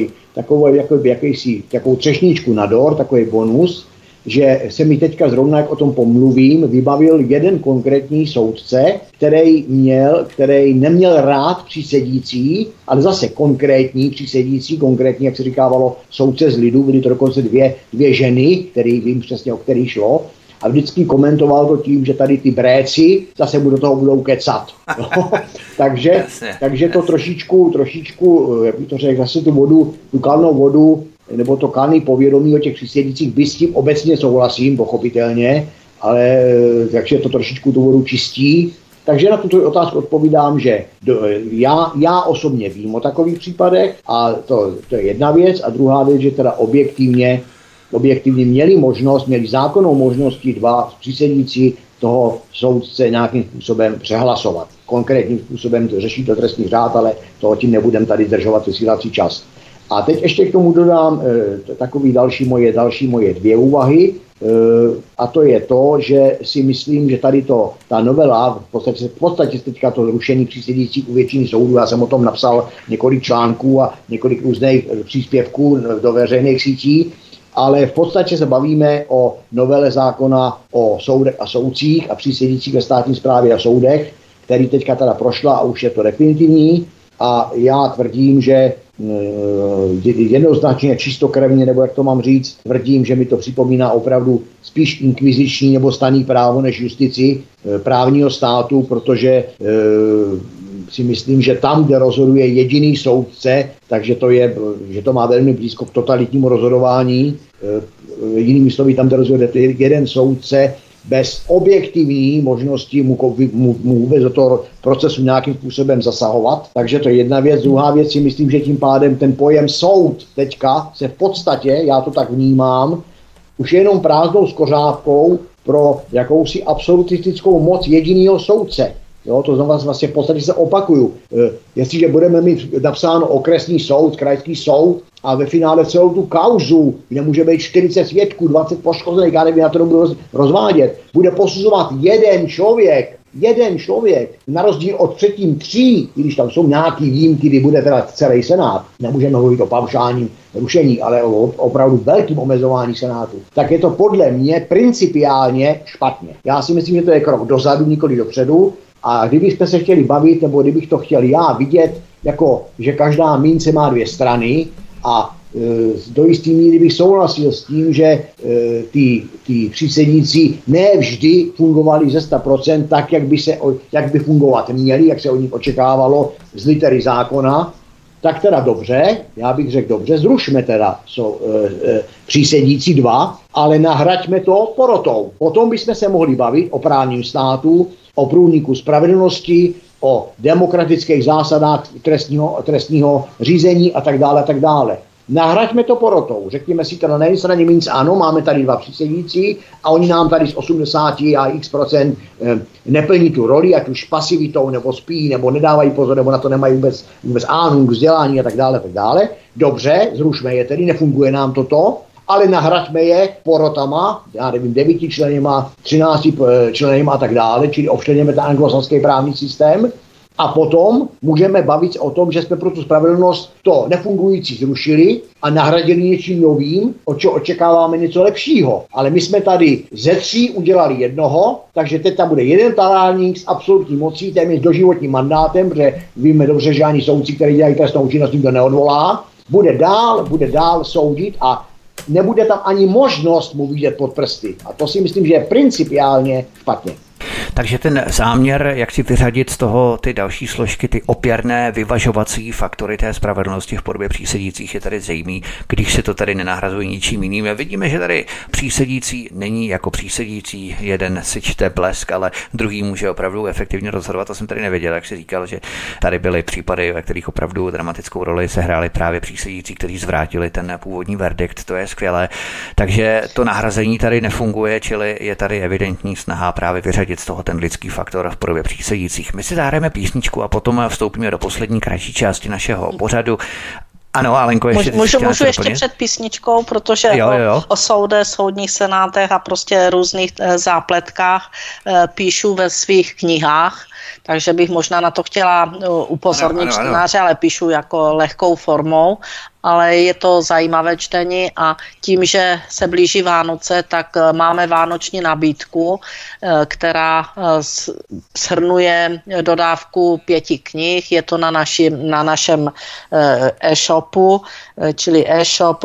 takovou třešničku na dort, takový bonus, že se mi teďka zrovna, jak o tom pomluvím, vybavil jeden konkrétní soudce, který neměl rád přísedící, ale zase konkrétní přísedící, konkrétní, jak se říkávalo, soudce z lidu, byly to dokonce dvě ženy, vím přesně, o který šlo, a vždycky komentoval to tím, že tady ty bréci zase do toho budou kecat. No, takže to trošičku, jak bych to řekl, zase tu kalnou vodu, nebo to kalný povědomí o těch přísedících, by s tím obecně souhlasím, pochopitelně, ale takže to trošičku tu vodu čistí. Takže na tuto otázku odpovídám, že já osobně vím o takových případech a to je jedna věc. A druhá věc, že teda objektivně měli zákonnou možností dva přísedící toho soudce nějakým způsobem přehlasovat. Konkrétním způsobem to řeší to trestní řád, ale toho tím nebudem tady zdržovat vysílací čas. A teď ještě k tomu dodám další moje dvě úvahy. a to je to, že si myslím, že tady ta novela, v podstatě teďka to zrušení přísedících u většiny soudů, já jsem o tom napsal několik článků a několik různých příspěvků do veřejných sítí, ale v podstatě se bavíme o novele zákona o soudech a soudcích a přísedících ve státní správě a soudech, který teďka teda prošla a už je to definitivní. A já tvrdím, že jednoznačně čistokrevně, nebo jak to mám říct, tvrdím, že mi to připomíná opravdu spíš inkviziční nebo stanný právo než justici právního státu, protože si myslím, že tam, kde rozhoduje jediný soudce, takže že to má velmi blízko k totalitnímu rozhodování. Jinými slovy, tam, kde rozhoduje jeden soudce, bez objektivní možnosti mu vůbec do toho procesu nějakým způsobem zasahovat. Takže to je jedna věc. Druhá věc si myslím, že tím pádem ten pojem soud teďka se v podstatě, já to tak vnímám, už je jenom prázdnou skořápkou pro jakousi absolutistickou moc jediného soudce. Jo, to znamená vlastně v podstatě se opakuju. Jestliže budeme mít napsáno okresní soud, krajský soud a ve finále celou tu kauzu, kde může být 40 svědků, 20 poškozených, já nevím, na to budu rozvádět, bude posuzovat jeden člověk, na rozdíl od předtím 3, když tam jsou nějaký výjimky, kdy bude teda celý senát, nemůžeme mluvit o paušálním rušení, ale o opravdu velkým omezování senátu, tak je to podle mě principiálně špatně. Já si myslím, že to je krok dozadu, nikoli dopředu. A kdybyste se chtěli bavit, nebo kdybych to chtěl já vidět, jako že každá mince má 2 strany a do jistý míry bych souhlasil s tím, že ty přísedící ne vždy fungovali ze 100% tak, jak by fungovat měli, jak se od nich očekávalo z litery zákona, tak teda dobře, já bych řekl dobře, zrušme teda přísedící 2, ale nahraďme to porotou. Potom bychom se mohli bavit o právním státu, o průniku spravedlnosti, o demokratických zásadách trestního řízení a tak dále. Nahraďme to porotou. Řekněme si to na jedné straně minc, ano, máme tady 2 přísedící a oni nám tady z 80 a x% neplní tu roli, ať už pasivitou, nebo spí, nebo nedávají pozor, nebo na to nemají vůbec ánung, vzdělání a tak dále. Dobře, zrušme je tedy, nefunguje nám toto, ale nahraďme je porotama, já nevím, 9 členama, 13 členama a tak dále, čili ovštěněme ten anglosaský právní systém. A potom můžeme bavit o tom, že jsme pro tu spravedlnost to nefungující zrušili a nahradili něčím novým, o čem očekáváme něco lepšího. Ale my jsme tady ze 3 udělali jednoho, takže teď tam bude jeden talárník s absolutní mocí, téměř doživotním mandátem, protože víme dobře, že ani soudci, který dělají trestnou činnost, nikdo neodvolá, bude dál soudit a nebude tam ani možnost mu vidět pod prsty. A to si myslím, že je principiálně špatně. Takže ten záměr, jak si vyřadit z toho ty další složky, ty opěrné vyvažovací faktory té spravedlnosti v podobě přísedících, je tady zřejmý, když se to tady nenahrazuje ničím jiným. Vidíme, že tady přísedící není jako přísedící, jeden si čte blesk, ale druhý může opravdu efektivně rozhodovat. To jsem tady nevěděl, jak si říkal, že tady byly případy, ve kterých opravdu dramatickou roli sehráli právě přísedící, kteří zvrátili ten původní verdikt. To je skvělé. Takže to nahrazení tady nefunguje, čili je tady evidentní snaha právě vyřadit z toho ten lidský faktor v podobě přísedících. My si zahrajeme písničku a potom vstoupíme do poslední kratší části našeho pořadu. Ano, Alenko, ještě můžu ještě před písničkou, protože o soudech, soudních senátech a prostě různých zápletkách píšu ve svých knihách, takže bych možná na to chtěla upozornit čtenáře, ale píšu jako lehkou formou, ale je to zajímavé čtení a tím, že se blíží Vánoce, tak máme vánoční nabídku, která shrnuje dodávku 5 knih, je to na našem e-shopu, čili e-shop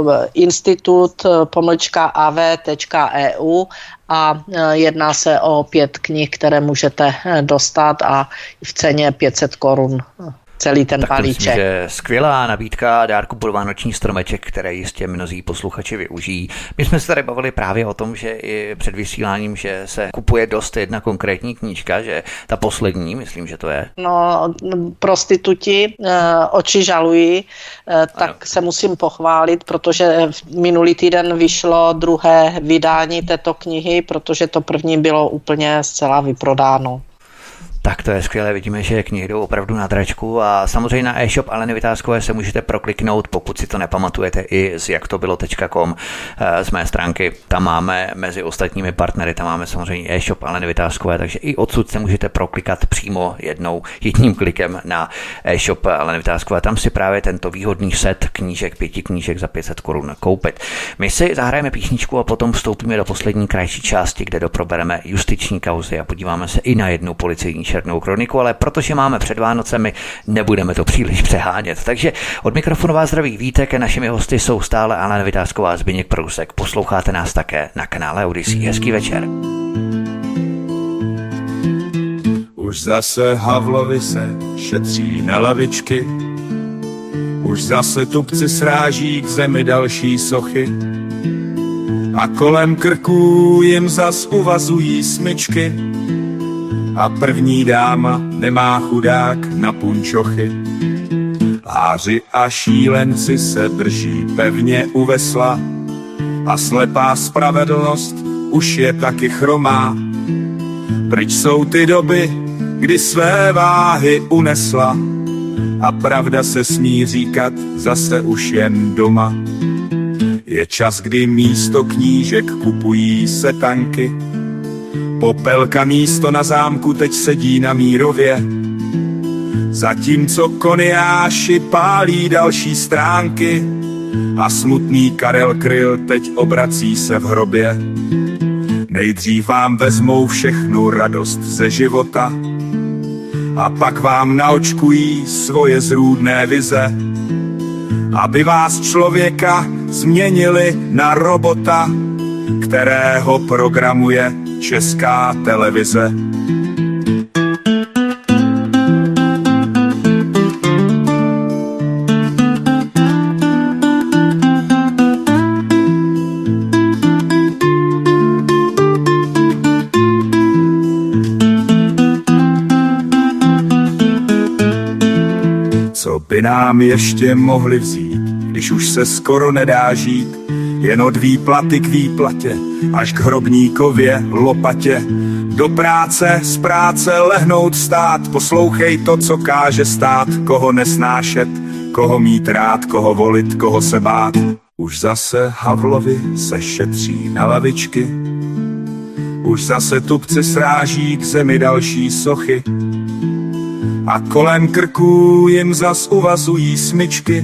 institut.av.eu a jedná se o 5 knih, které můžete dostat a v ceně 500 korun. Celý ten balíček. Myslím, že skvělá nabídka dárku pro vánoční stromeček, které jistě mnozí posluchači využijí. My jsme se tady bavili právě o tom, že i před vysíláním, že se kupuje dost jedna konkrétní knížka, že ta poslední, myslím, že to je. No, prostituti, oči žalují, tak se musím pochválit, protože minulý týden vyšlo 2. vydání této knihy, protože to první bylo úplně zcela vyprodáno. Tak to je skvělé, vidíme, že knihy jdou opravdu na dračku a samozřejmě na e-shop Aleny Vytázkové se můžete prokliknout, pokud si to nepamatujete, i z jaktobylo.com z mé stránky. Tam máme mezi ostatními partnery, tam máme samozřejmě e-shop Aleny Vytázkové, takže i odsud se můžete proklikat přímo jedním klikem na e-shop Aleny Vytázkové. Tam si právě tento výhodný set knížek, 5 knížek za 500 korun koupit. My si zahrajeme písničku a potom vstoupíme do poslední krajší části, kde doprobereme justiční kauzy a podíváme se i na jednu policejní černou kroniku, ale protože máme před Vánocemi, nebudeme to příliš přehánět. Takže od mikrofonu vás zdraví Vítek, našimi hosty jsou stále Alena Vytázková a Zbyněk Prousek. Posloucháte nás také na kanále Odyssey. Hezký večer. Už zase Havlovi se šetří na lavičky, už zase tupci sráží k zemi další sochy a kolem krků jim zas uvazují smyčky a první dáma nemá chudák na punčochy. Háři a šílenci se drží pevně u vesla a slepá spravedlnost už je taky chromá. Pryč jsou ty doby, kdy své váhy unesla a pravda se smí říkat zase už jen doma. Je čas, kdy místo knížek kupují se tanky, Popelka místo na zámku teď sedí na Mírově, zatímco koniáši pálí další stránky a smutný Karel Kryl teď obrací se v hrobě. Nejdřív vám vezmou všechnu radost ze života a pak vám naočkují svoje zrůdné vize, aby vás člověka změnili na robota, kterého programuje Česká televize. Co by nám ještě mohli vzít, když už se skoro nedá žít, jen od výplaty k výplatě, až k hrobníkově lopatě. Do práce, z práce lehnout stát, poslouchej to, co káže stát, koho nesnášet, koho mít rád, koho volit, koho se bát. Už zase Havlovi se šetří na lavičky, už zase tupci sráží k zemi další sochy a kolem krků jim zas uvazují smyčky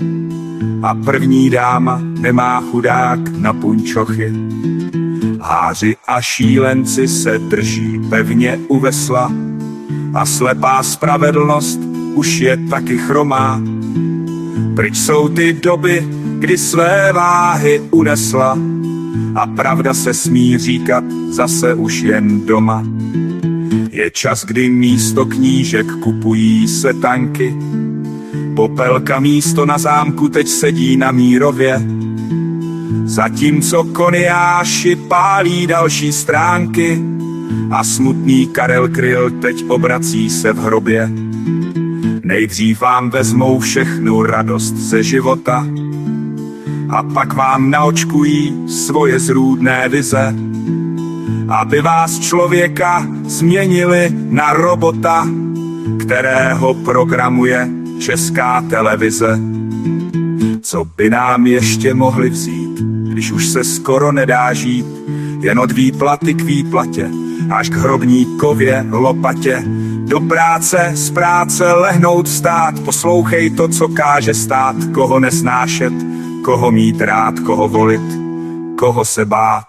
a první dáma nemá chudák na punčochy. Háři a šílenci se drží pevně u vesla a slepá spravedlnost už je taky chromá. Pryč jsou ty doby, kdy své váhy unesla a pravda se smí říkat zase už jen doma. Je čas, kdy místo knížek kupují se tanky, Popelka místo na zámku teď sedí na Mírově, zatímco koniáši pálí další stránky a smutný Karel Kryl teď obrací se v hrobě. Nejdřív vám vezmou všechnu radost ze života a pak vám naočkují svoje zrůdné vize, aby vás člověka změnili na robota, kterého programuje Česká televize. Co by nám ještě mohli vzít, když už se skoro nedá žít, jen od výplaty k výplatě, až k hrobníkově lopatě. Do práce, z práce lehnout stát, poslouchej to, co káže stát, koho nesnášet, koho mít rád, koho volit, koho se bát.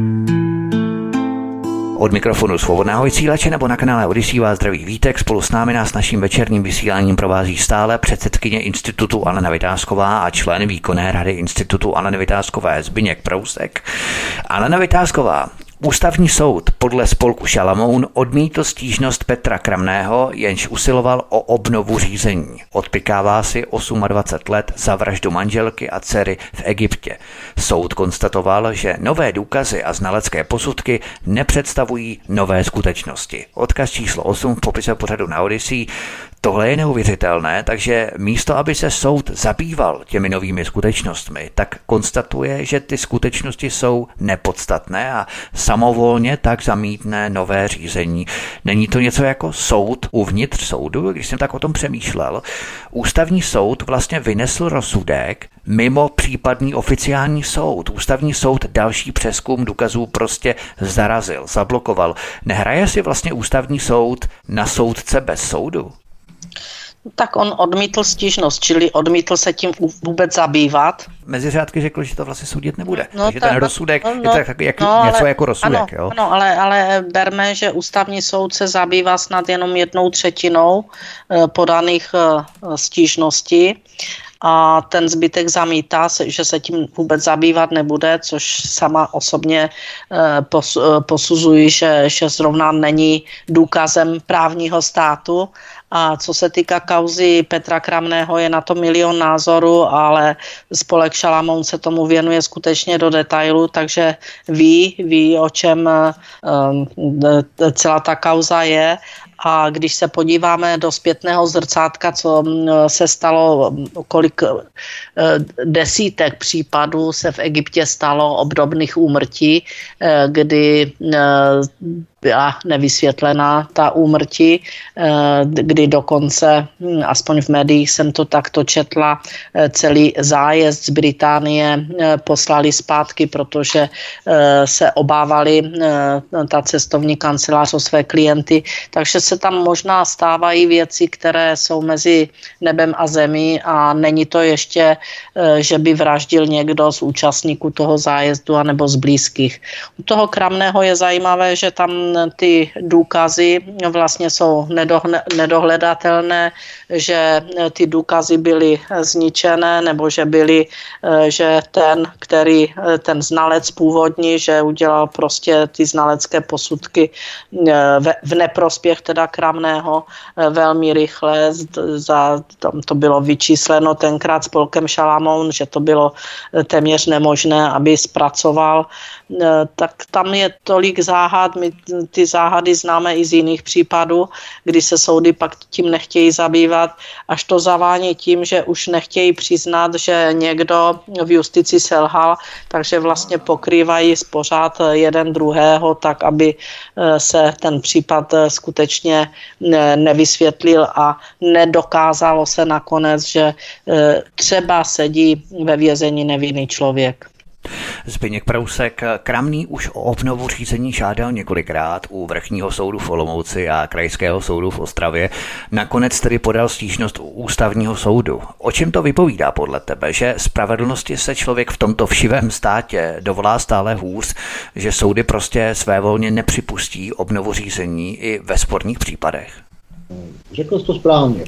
Od mikrofonu Svobodného vysílače nebo na kanále Odyssey vás zdraví Vítek. Spolu s námi nás naším večerním vysíláním provází stále předsedkyně Institutu Alena Vytázková a člen výkonné rady Institutu Aleny Vytázkové Zbyněk Prousek. Alena Vytázková. Ústavní soud podle spolku Šalamoun odmítl stížnost Petra Kramného, jenž usiloval o obnovu řízení. Odpykává si 28 let za vraždu manželky a dcery v Egyptě. Soud konstatoval, že nové důkazy a znalecké posudky nepředstavují nové skutečnosti. Odkaz číslo 8 v popise pořadu na Odyssey. Tohle je neuvěřitelné, takže místo, aby se soud zabýval těmi novými skutečnostmi, tak konstatuje, že ty skutečnosti jsou nepodstatné a samovolně tak zamítne nové řízení. Není to něco jako soud uvnitř soudu? Když jsem tak o tom přemýšlel, ústavní soud vlastně vynesl rozsudek mimo případný oficiální soud. Ústavní soud další přezkum důkazů prostě zarazil, zablokoval. Nehraje si vlastně ústavní soud na soudce bez soudu? Tak on odmítl stížnost, čili odmítl se tím vůbec zabývat. Mezi řádky řekl, že to vlastně soudit nebude. Takže ten rozsudek je tak něco jako rozsudek. Ano, jo? Ano, ale berme, že ústavní soud se zabývá snad jenom 1/3 podaných stížností a ten zbytek zamítá, že se tím vůbec zabývat nebude, což sama osobně posuzuji, že zrovna není důkazem právního státu. A co se týká kauzy Petra Kramného, je na to milion názorů, ale spolek Šalamoun se tomu věnuje skutečně do detailu, takže ví, o čem celá ta kauza je. A když se podíváme do zpětného zrcátka, co se stalo, kolik desítek případů se v Egyptě stalo obdobných úmrtí, kdy byla nevysvětlená ta úmrtí, kdy dokonce, aspoň v médiích jsem to takto četla, celý zájezd z Británie poslali zpátky, protože se obávali ta cestovní kancelář o své klienty, takže se tam možná stávají věci, které jsou mezi nebem a zemí a není to ještě, že by vraždil někdo z účastníků toho zájezdu anebo z blízkých. U toho Kramného je zajímavé, že tam ty důkazy vlastně jsou nedohledatelné, že ty důkazy byly zničené nebo že ten znalec původní, že udělal prostě ty znalecké posudky v neprospěch teda Kramného velmi rychle, to bylo vyčísleno tenkrát spolkem Šalamoun, že to bylo téměř nemožné, aby zpracoval, tak tam je tolik záhad, my ty záhady známe i z jiných případů, kdy se soudy pak tím nechtějí zabývat, až to zavání tím, že už nechtějí přiznat, že někdo v justici selhal, takže vlastně pokrývají pořád jeden druhého, tak aby se ten případ skutečně nevysvětlil a nedokázalo se nakonec, že třeba sedí ve vězení nevinný člověk. Zbyněk Prousek, Kramný už o obnovu řízení žádal několikrát u Vrchního soudu v Olomouci a Krajského soudu v Ostravě. Nakonec tedy podal stížnost u Ústavního soudu. O čem to vypovídá podle tebe, že spravedlnosti se člověk v tomto všivém státě dovolá stále hůř, že soudy prostě svévolně nepřipustí obnovu řízení i ve sporných případech? Řekl jsi to správně.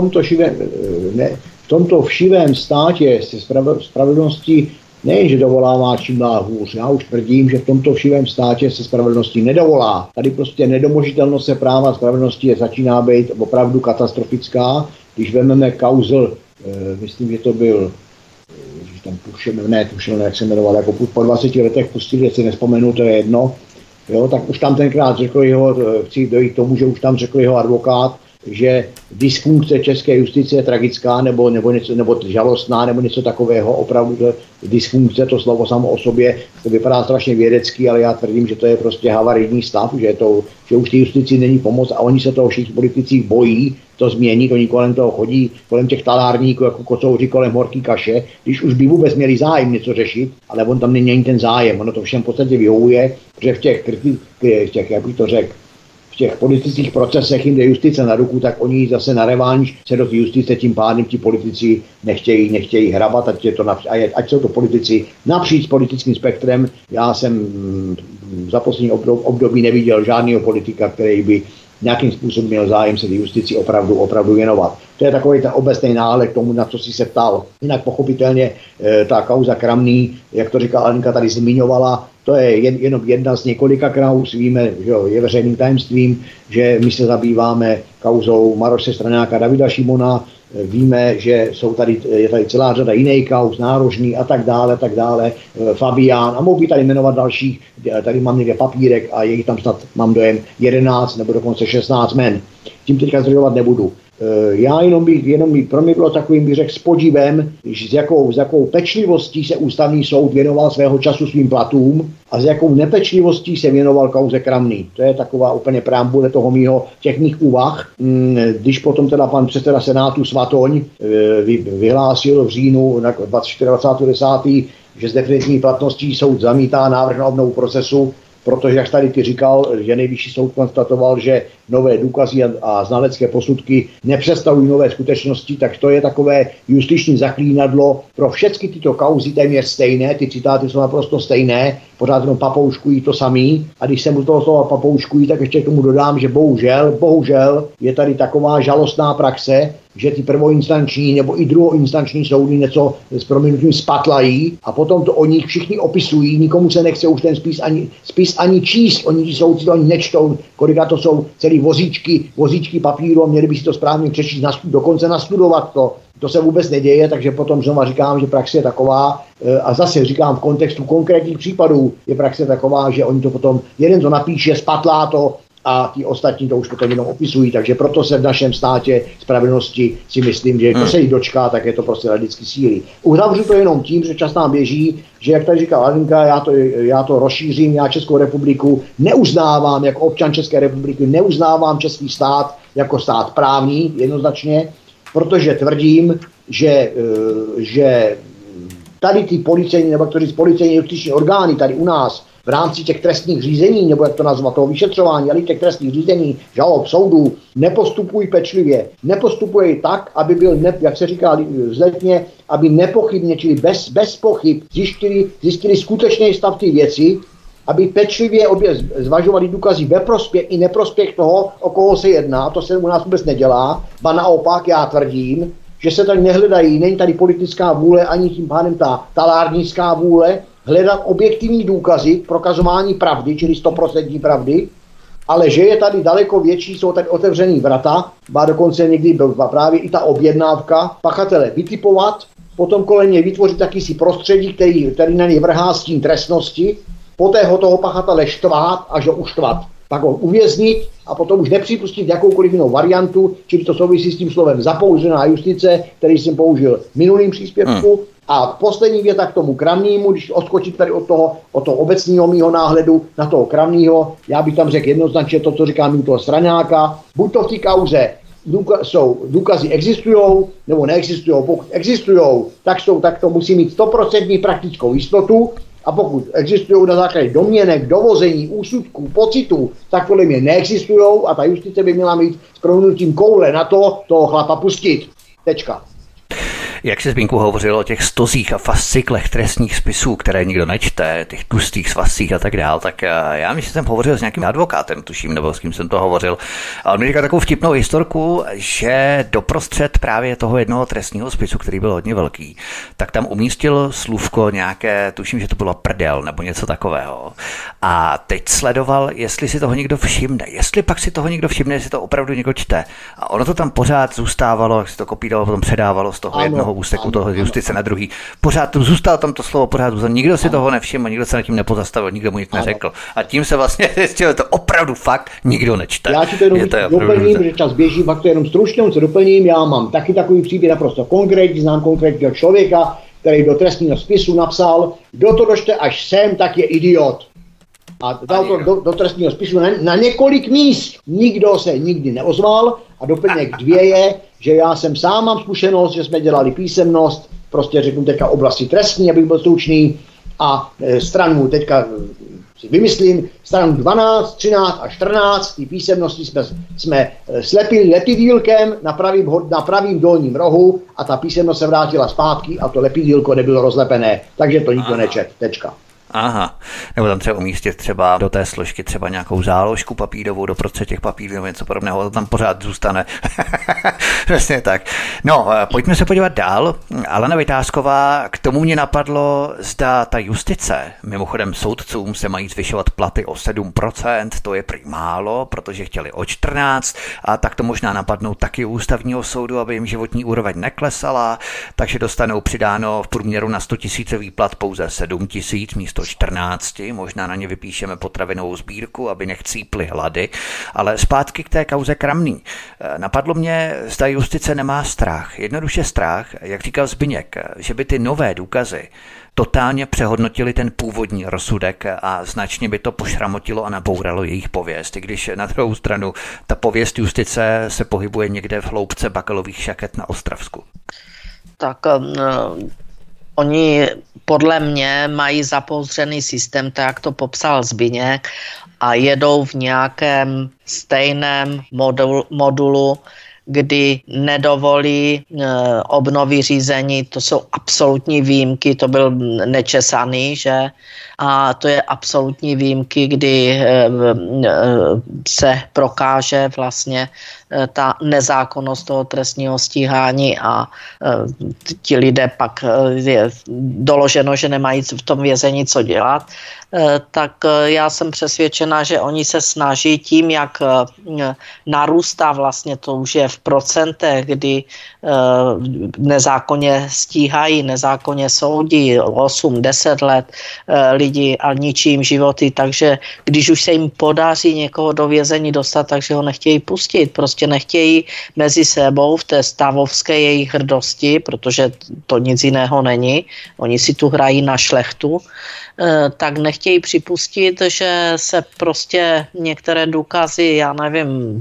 V tomto všivém státě se spravedlnosti nejenže dovolává čím dál hůř. Já už tvrdím, že v tomto všivém státě se spravedlností nedovolá. Tady prostě nedomožitelnost se práva spravedlnosti začíná být opravdu katastrofická. Když vezmeme kauzel, myslím, že to byl, tam Tušil, jak se jmenoval, jako po 20 letech pustili, si nespomenu, to je jedno. Jo, tak už tam tenkrát chci dojít k tomu, že už tam řekl jeho advokát, že dysfunkce české justice je tragická nebo žalostná nebo něco takového, opravdu dysfunkce, to slovo samo o sobě, to vypadá strašně vědecky, ale já tvrdím, že to je prostě havarijní stav, že už té justici není pomoc a oni se toho všichni politici bojí to změnit, oni kolem toho chodí, kolem těch talárníků, jako kocouři kolem horký kaše, když už by vůbec měli zájem něco řešit, ale on tam není ten zájem, ono to všem v podstatě vyhovuje, že v těch politických procesech jim jde justice na ruku, tak oni zase na revanš se do justice, tím pádem ti politici nechtějí hrabat, ať jsou to politici napříč politickým spektrem. Já jsem za poslední období neviděl žádného politika, který by nějakým způsobem měl zájem se justici opravdu věnovat. To je takový ten obecný náhled k tomu, na co si se ptal. Jinak pochopitelně ta kauza Kramný, jak to říká Alenka, tady zmiňovala, to je jenom jedna z několika kauz. Víme, že je veřejným tajemstvím, že my se zabýváme kauzou Maroše Straňáka, Davida Šimona, víme, že je tady celá řada jiných kauz, Nárožný a tak dále, Fabián a mohu by tady jmenovat dalších, tady mám někde papírek a je tam snad, mám dojem, 11 nebo dokonce 16 men. Tím teďka zdržovat nebudu. Já pro mě bylo takovým, bych řekl, s podivem, s jakou pečlivostí se ústavní soud věnoval svého času svým platům a s jakou nepečlivostí se věnoval kauze Kramný. To je taková úplně preambule toho těch mých úvah. Když potom teda pan předseda Senátu Svatoň vyhlásil v říjnu 24.10., že s definitivní platností soud zamítá návrh na obnovu procesu, protože, jak tady ty říkal, že nejvyšší soud konstatoval, že nové důkazy a znalecké posudky nepředstavují nové skutečnosti, tak to je takové justiční zaklínadlo pro všechny tyto kauzy téměř stejné, ty citáty jsou naprosto stejné, pořád jenom papouškují to samý. A když se mu toho slova papouškují, tak ještě k tomu dodám, že bohužel je tady taková žalostná praxe, že ty prvoinstanční nebo i druhoinstanční soudy něco s prominutím spatlají a potom to o nich všichni opisují, nikomu se nechce už ten spis ani číst, oni ti soudci to ani nečtou, kolikrát to jsou celý vozíčky papíru a měli by si to správně přečíst, dokonce nastudovat to. To se vůbec neděje, takže potom znova říkám, že praxe je taková, a zase říkám v kontextu konkrétních případů, je praxe taková, že oni to potom, jeden to napíše, spatlá to, a ti ostatní to už potom jenom opisují, takže proto se v našem státě spravedlnosti si myslím, že to se jich dočká, tak je to prostě lidsky síly. Uzavřu to jenom tím, že čas nám běží, že jak tady říkal Alinka, já to rozšířím, já Českou republiku neuznávám jako občan České republiky, neuznávám český stát jako stát právní jednoznačně, protože tvrdím, že tady ty policejní nebo policejní justiční orgány tady u nás v rámci těch trestních řízení, nebo jak to nazvat, toho vyšetřování, ale těch trestních řízení, žalob, soudů, nepostupují pečlivě. Nepostupují tak, aby byl, jak se říká vzletně, aby nepochybně, čili bez pochyb, zjistili skutečný stav ty věci, aby pečlivě zvažovali důkazy ve prospěch i neprospěch toho, o koho se jedná. To se u nás vůbec nedělá. Ba naopak, já tvrdím, že se tady nehledají, není tady politická vůle, ani tím pádem ta talárnická vůle, hledat objektivní důkazy k prokazování pravdy, čili 100% pravdy, ale že je tady daleko větší, jsou tady otevřený vrata, má dokonce někdy byla právě i ta objednávka, pachatele vytipovat, potom kolem něj vytvořit jakýsi prostředí, který na něj vrhá stín trestnosti, poté ho toho pachatele štvát až ho uštvat, pak ho uvěznit a potom už nepřipustit jakoukoliv jinou variantu, čili to souvisí s tím slovem zapoužená justice, který jsem použil v minulým příspěvku. A poslední věta k tomu Kramnému, když odskočit tady od toho obecního mýho náhledu na toho Kramného, já bych tam řekl jednoznačně to, co říká toho Straňáka, buď to v té kauze důkazy existujou, nebo neexistují. Pokud existujou, tak to musí mít 100% praktickou jistotu, a pokud existují na základě domněnek, dovození, úsudků, pocitů, tak podle mě neexistují a ta justice by měla mít s prominutím koule na to toho chlapa pustit. Tečka. Jak se Zbínku hovořilo o těch stozích a fasciklech trestních spisů, které nikdo nečte, těch tlustých svazcích a tak dál, tak já myslím, že jsem hovořil s nějakým advokátem, tuším, nebo s kým jsem to hovořil. A on mi říkal takovou vtipnou historku, že doprostřed právě toho jednoho trestního spisu, který byl hodně velký, tak tam umístil slůvko nějaké, tuším, že to bylo prdel nebo něco takového. A teď sledoval, jestli si toho někdo všimne, jestli pak si toho někdo všimne, jestli to opravdu někdo čte. A ono to tam pořád zůstávalo, jak si to kopírovalo, potom předávalo z toho jednoho ústeku toho justice na druhý. Pořád to zůstalo tam to slovo, nikdo si toho nevšiml, nikdo se nad tím nepozastavil, nikdo mu nic neřekl. A tím se vlastně zjistilo, to opravdu fakt nikdo nečte. Já ti to jenom doplním, že čas běží, pak to jenom stručně se doplním. Já mám taky takový příběh naprosto konkrétní, znám konkrétního člověka, který do trestního spisu napsal, kdo to dočte až sem, tak je idiot. A dal to do trestního spisu na několik míst. Nikdo se nikdy neozval a doplněk 2 je, že já jsem sám mám zkušenost, že jsme dělali písemnost, prostě řeknu teďka oblasti trestní, abych byl stručný, a stranu teďka si vymyslím, stranu 12, 13 a 14, ty písemnosti jsme slepili lepidýlkem na pravým dolním rohu a ta písemnost se vrátila zpátky a to lepidýlko nebylo rozlepené, takže to nikdo nečet, tečka. Aha, nebo tam třeba umístit třeba do té složky třeba nějakou záložku papírovou doprostřed těch papírů nebo něco podobného, to tam pořád zůstane. Přesně tak. No, pojďme se podívat dál. Alena Vitásková, k tomu mě napadlo, zda ta justice, mimochodem soudcům se mají zvyšovat platy o 7%, to je prý málo, protože chtěli o 14%, a tak to možná napadnou taky u ústavního soudu, aby jim životní úroveň neklesala, takže dostanou přidáno v průměru na 100 000 výplat pouze 7 000 místo do 14, možná na ně vypíšeme potravinovou sbírku, aby nechcípli hlady, ale zpátky k té kauze Kramný. Napadlo mě, zda justice nemá strach. Jednoduše strach, jak říkal Zbyněk, že by ty nové důkazy totálně přehodnotili ten původní rozsudek a značně by to pošramotilo a nabouralo jejich pověst, i když na druhou stranu ta pověst justice se pohybuje někde v hloubce bakalových šaket na Ostravsku. Tak oni podle mě mají zapouzdřený systém, tak jak to popsal Zbyněk, a jedou v nějakém stejném modulu, kdy nedovolí obnovy řízení, to jsou absolutní výjimky, to byl Nečesaný, že? A to je absolutní výjimky, kdy se prokáže vlastně ta nezákonnost toho trestního stíhání a ti lidé pak je doloženo, že nemají v tom vězení co dělat, tak já jsem přesvědčena, že oni se snaží tím, jak narůstá vlastně, to už je v procentech, kdy nezákonně stíhají, nezákonně soudí 8-10 let lidi a ničí jim životy, takže když už se jim podaří někoho do vězení dostat, takže ho nechtějí pustit, prostě nechtějí mezi sebou v té stavovské jejich hrdosti, protože to nic jiného není, oni si tu hrají na šlechtu, tak nechtějí připustit, že se prostě některé důkazy, já nevím,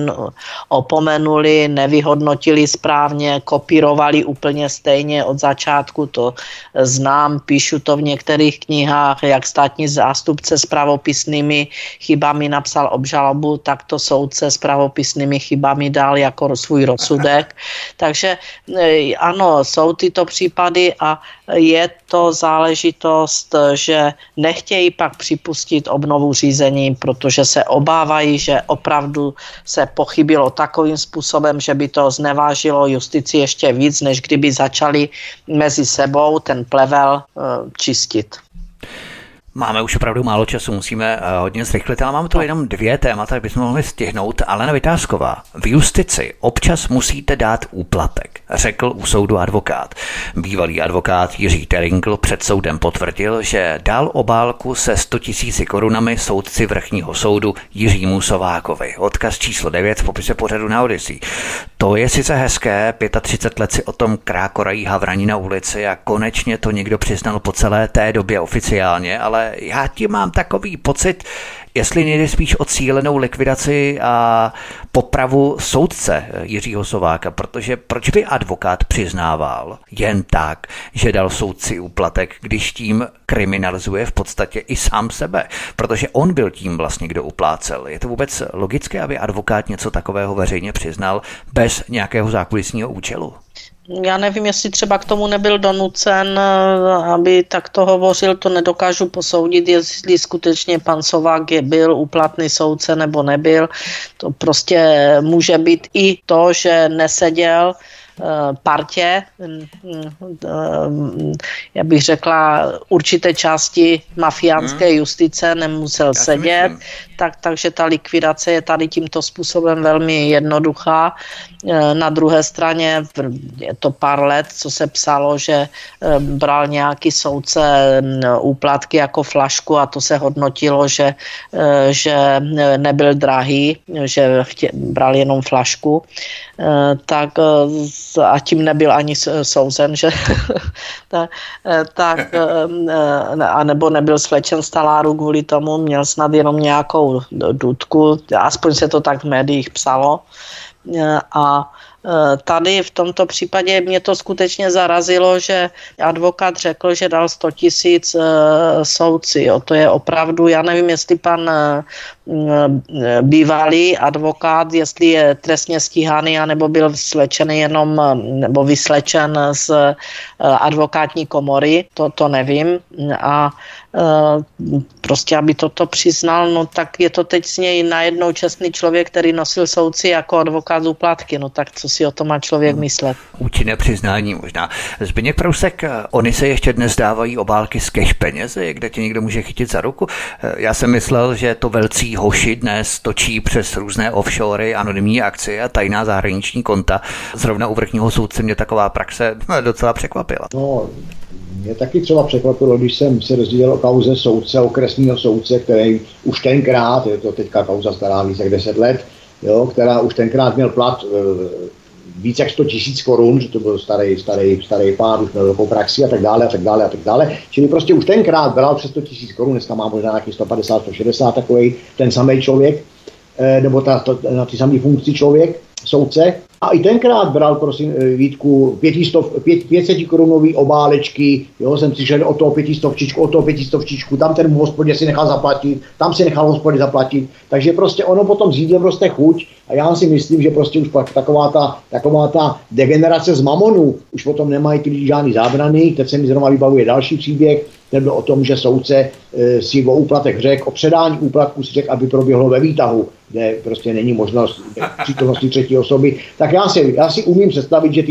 opomenuli, nevyhodnotili správně, kopírovali úplně stejně od začátku, to znám, píšu to v některých knihách, jak státní zástupce s pravopisnými chybami napsal obžalobu, tak to soudce s pravopisnými chybami dal jako svůj rozsudek. Takže ano, jsou tyto případy a je to záležitost, že nechtějí pak připustit obnovu řízení, protože se obávají, že opravdu se pochybilo takovým způsobem, že by to znevážilo justici ještě víc, než kdyby začali mezi sebou ten plevel čistit. Máme už opravdu málo času, musíme hodně zrychlit, ale máme tu jenom 2 témata, tak bychom mohli stihnout. Alena Vytázková, v justici občas musíte dát úplatek, řekl u soudu advokát. Bývalý advokát Jiří Terinkl před soudem potvrdil, že dal obálku se 100 000 korunami soudci vrchního soudu Jiřímu Sovákovi. Odkaz číslo 9 v popise pořadu na Odyssey. To je sice hezké, 35 let si o tom krákorají havrani na ulici a konečně to někdo přiznal po celé té době oficiálně, ale já tím mám takový pocit, jestli nejde spíš o cílenou likvidaci a popravu soudce Jiřího Sováka, protože proč by advokát přiznával jen tak, že dal soudci úplatek, když tím kriminalizuje v podstatě i sám sebe, protože on byl tím vlastně, kdo uplácel. Je to vůbec logické, aby advokát něco takového veřejně přiznal bez nějakého zákulisního účelu? Já nevím, jestli třeba k tomu nebyl donucen, aby takto hovořil, to nedokážu posoudit, jestli skutečně pan Sovák byl úplatný soudce nebo nebyl. To prostě může být i to, že neseděl partě, já bych řekla, určité části mafiánské justice nemusel sedět, takže ta likvidace je tady tímto způsobem velmi jednoduchá. Na druhé straně je to pár let, co se psalo, že bral nějaký soudce úplatky jako flašku a to se hodnotilo, že nebyl drahý, že bral jenom flašku, tak a tím nebyl ani souzen, že tak a nebo nebyl slečen z taláru kvůli tomu, měl snad jenom nějakou dudku, aspoň se to tak v médiích psalo. A tady v tomto případě mě to skutečně zarazilo, že advokát řekl, že dal 100 000 soudci. Jo. To je opravdu, já nevím, jestli pan bývalý advokát, jestli je trestně stíhaný, anebo byl slečený jenom, nebo vyslečen z advokátní komory, to nevím. A prostě, aby toto přiznal, no tak je to teď z něj najednou čestný člověk, který nosil soudci jako advokát z úplatky, no tak co si o tom má člověk myslet? Účinné přiznání možná. Zbyněk Prousek, oni se ještě dnes dávají obálky z cash penězi, kde tě někdo může chytit za ruku. Já jsem myslel, že to velcí hoši dnes točí přes různé offshory, anonymní akcie a tajná zahraniční konta. Zrovna u vrchního soudce mě taková praxe docela překvapila. No, Mě taky třeba překvapilo, když jsem se dozvěděl o kauze soudce, okresního soudce, který už tenkrát, je to teďka kauza stará více jak 10 let, jo, která už tenkrát měl plat více jak 100 000 korun, že to byl starý pár, už měl velkou praxi a tak dále. Čili prostě už tenkrát bral přes 100 000 korun, dneska má možná nějaký 150, 160 takovej ten samý člověk, nebo na ty samý funkci člověk, soudce. A i tenkrát bral, prosím, Vítku, 500 korunový obálečky, jo, jsem přišel o toho 500, tam ten hospodě si nechal zaplatit, tam si nechal hospodě zaplatit, takže prostě ono potom s jídlem roste chuť a já si myslím, že prostě už pak taková ta degenerace z mamonu, už potom nemají ty lidi žádný zábrany. Teď se mi zrovna vybavuje další příběh, ten byl o tom, že soudce si o úplatek řekl, o předání úplatku si řekl, aby proběhlo ve výtahu, kde prostě není možnost přítomnosti třetí osoby. Tak já si umím představit, že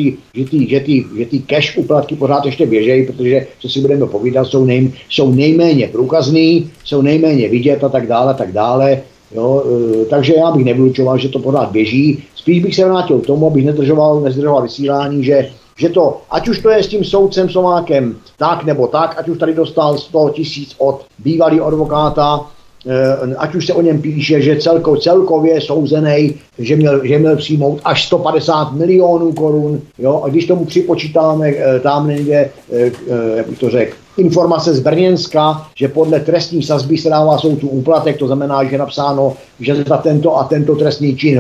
ty cash úplatky pořád ještě běžejí, protože, co si budeme povídat, jsou nejméně průkazný, jsou nejméně vidět a tak dále. Jo, takže já bych nevylučoval, že to pořád běží. Spíš bych se vrátil k tomu, abych nezdržoval vysílání, že to, ať už to je s tím soudcem Slovákem tak nebo tak, ať už tady dostal 100 000 od bývalého advokáta, ať už se o něm píše, že celkově souzenej, že měl přijmout až 150 milionů korun, jo, a když tomu připočítáme tam někde, jak bych to řekl, informace z Brněnska, že podle trestní sazby se dává soudců úplatek, to znamená, že je napsáno, že za tento a tento trestný čin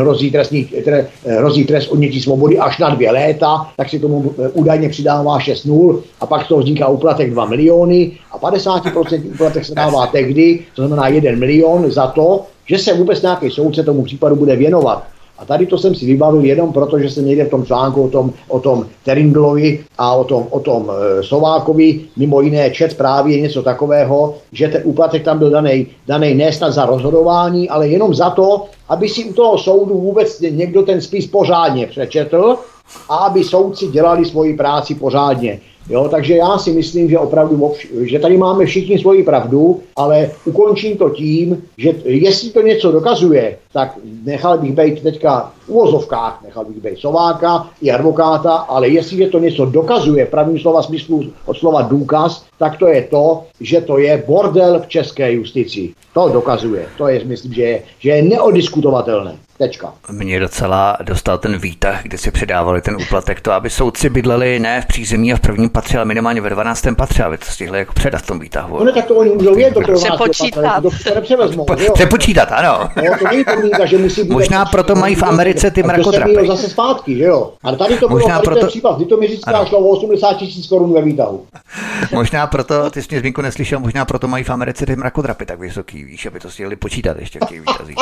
hrozí trest odnětí svobody až na 2 léta, tak si tomu údajně přidává 6 0 a pak to vzniká úplatek 2 miliony a 50% úplatek se dává tehdy, to znamená 1 milion za to, že se vůbec nějaký soudce tomu případu bude věnovat. A tady to jsem si vybavil jenom proto, že jsem někde v tom článku o tom Teringlovi a o tom Slovákovi mimo jiné čet právě něco takového, že ten úplatek tam byl daný ne snad za rozhodování, ale jenom za to, aby si u toho soudu vůbec někdo ten spis pořádně přečetl a aby soudci dělali svoji práci pořádně. Jo, takže já si myslím, že opravdu, že tady máme všichni svoji pravdu, ale ukončím to tím, že jestli to něco dokazuje, tak nechal bych být teďka v uvozovkách, nechal bych být Slováka i advokáta, ale jestliže to něco dokazuje, v pravém slova smyslu od slova důkaz, tak to je to, že to je bordel v české justici. To dokazuje. To je, myslím, že je neodiskutovatelné. Tečka. Mě docela dostal ten výtah, kde si předávali ten úplatek, to, aby soudci bydleli ne v přízemí a v prvním patře, ale minimálně ve 12. patře, aby to stihli jako předat v tom výtahu. No tak to oni můžou jet do 12. Přepočítat. To nepřevezmou. Přepočítat, ano. No, to není podmínka, že musí být. Možná proto mají v Americe ty mrakodrapy. To se zase zpátky, že jo? Ale tady to bylo, tady ten případ, kdy to Měřická šlo o 80 000 korun ve výtahu. Možná proto, ty jsi mě Zbínku neslyšel, možná proto mají v Americe ty mrakodrapy tak vysoký, víš, aby to stihli počítat ještě v těch výtazích.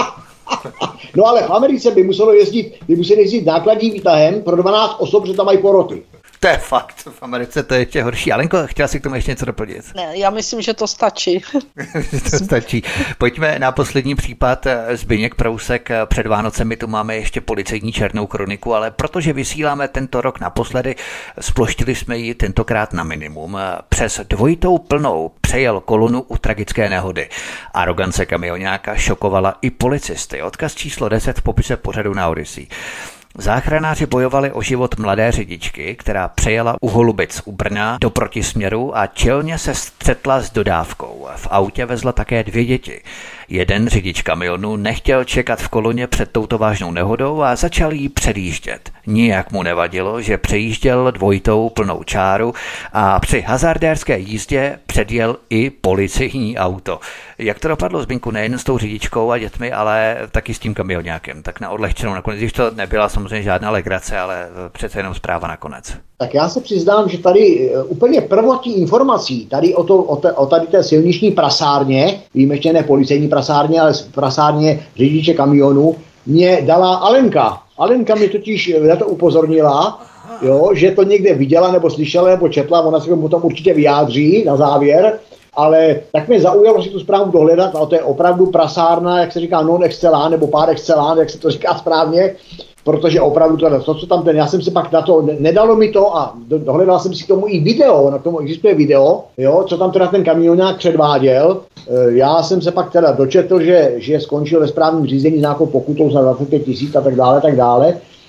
No ale v Americe by museli jezdit nákladním výtahem pro 12 osob, že tam mají poroty. To je fakt, v Americe to je ještě horší. Alenko, chtěla si k tomu ještě něco doplnit? Ne, já myslím, že to stačí. To stačí. Pojďme na poslední případ. Zbyněk Prousek. Před Vánocemi tu máme ještě policejní černou kroniku, ale protože vysíláme tento rok naposledy, sploštili jsme ji tentokrát na minimum. Přes dvojitou plnou přejel kolonu u tragické nehody. Arogance kamioňáka šokovala i policisty. Odkaz číslo 10 v popise pořadu na Odyssey. Záchranáři bojovali o život mladé řidičky, která přejela u Holubic u Brna do protisměru a čelně se střetla s dodávkou. V autě vezla také 2 děti. Jeden řidič kamionu nechtěl čekat v koloně před touto vážnou nehodou a začal jí předjíždět. Nijak mu nevadilo, že přejížděl dvojitou plnou čáru a při hazardérské jízdě předjel i policejní auto. Jak to dopadlo, Zbinku, nejen s tou řidičkou a dětmi, ale taky s tím kamioňákem? Tak na odlehčenou nakonec, když to nebyla samozřejmě žádná legrace, ale přece jenom zpráva nakonec. Tak já se přiznám, že tady úplně prvotní informací tady o tady té silniční prasárně, výjimečně ne policejní prasárně, ale prasárně řidiče kamionu, mě dala Alenka. Alenka mě totiž na to upozornila, jo, že to někde viděla nebo slyšela nebo četla, ona se potom určitě vyjádří na závěr, ale tak mě zaujalo si tu zprávu dohledat, a to je opravdu prasárna, jak se říká non excellent nebo par excellent, jak se to říká správně, protože opravdu to, co tam já jsem se pak na to, nedalo mi to a dohledal jsem si k tomu i video, na tomu existuje video, jo, co tam teda ten kamionák předváděl. Já jsem se pak teda dočetl, že skončil ve správním řízení s nějakou pokutou za 25 000 a tak dále.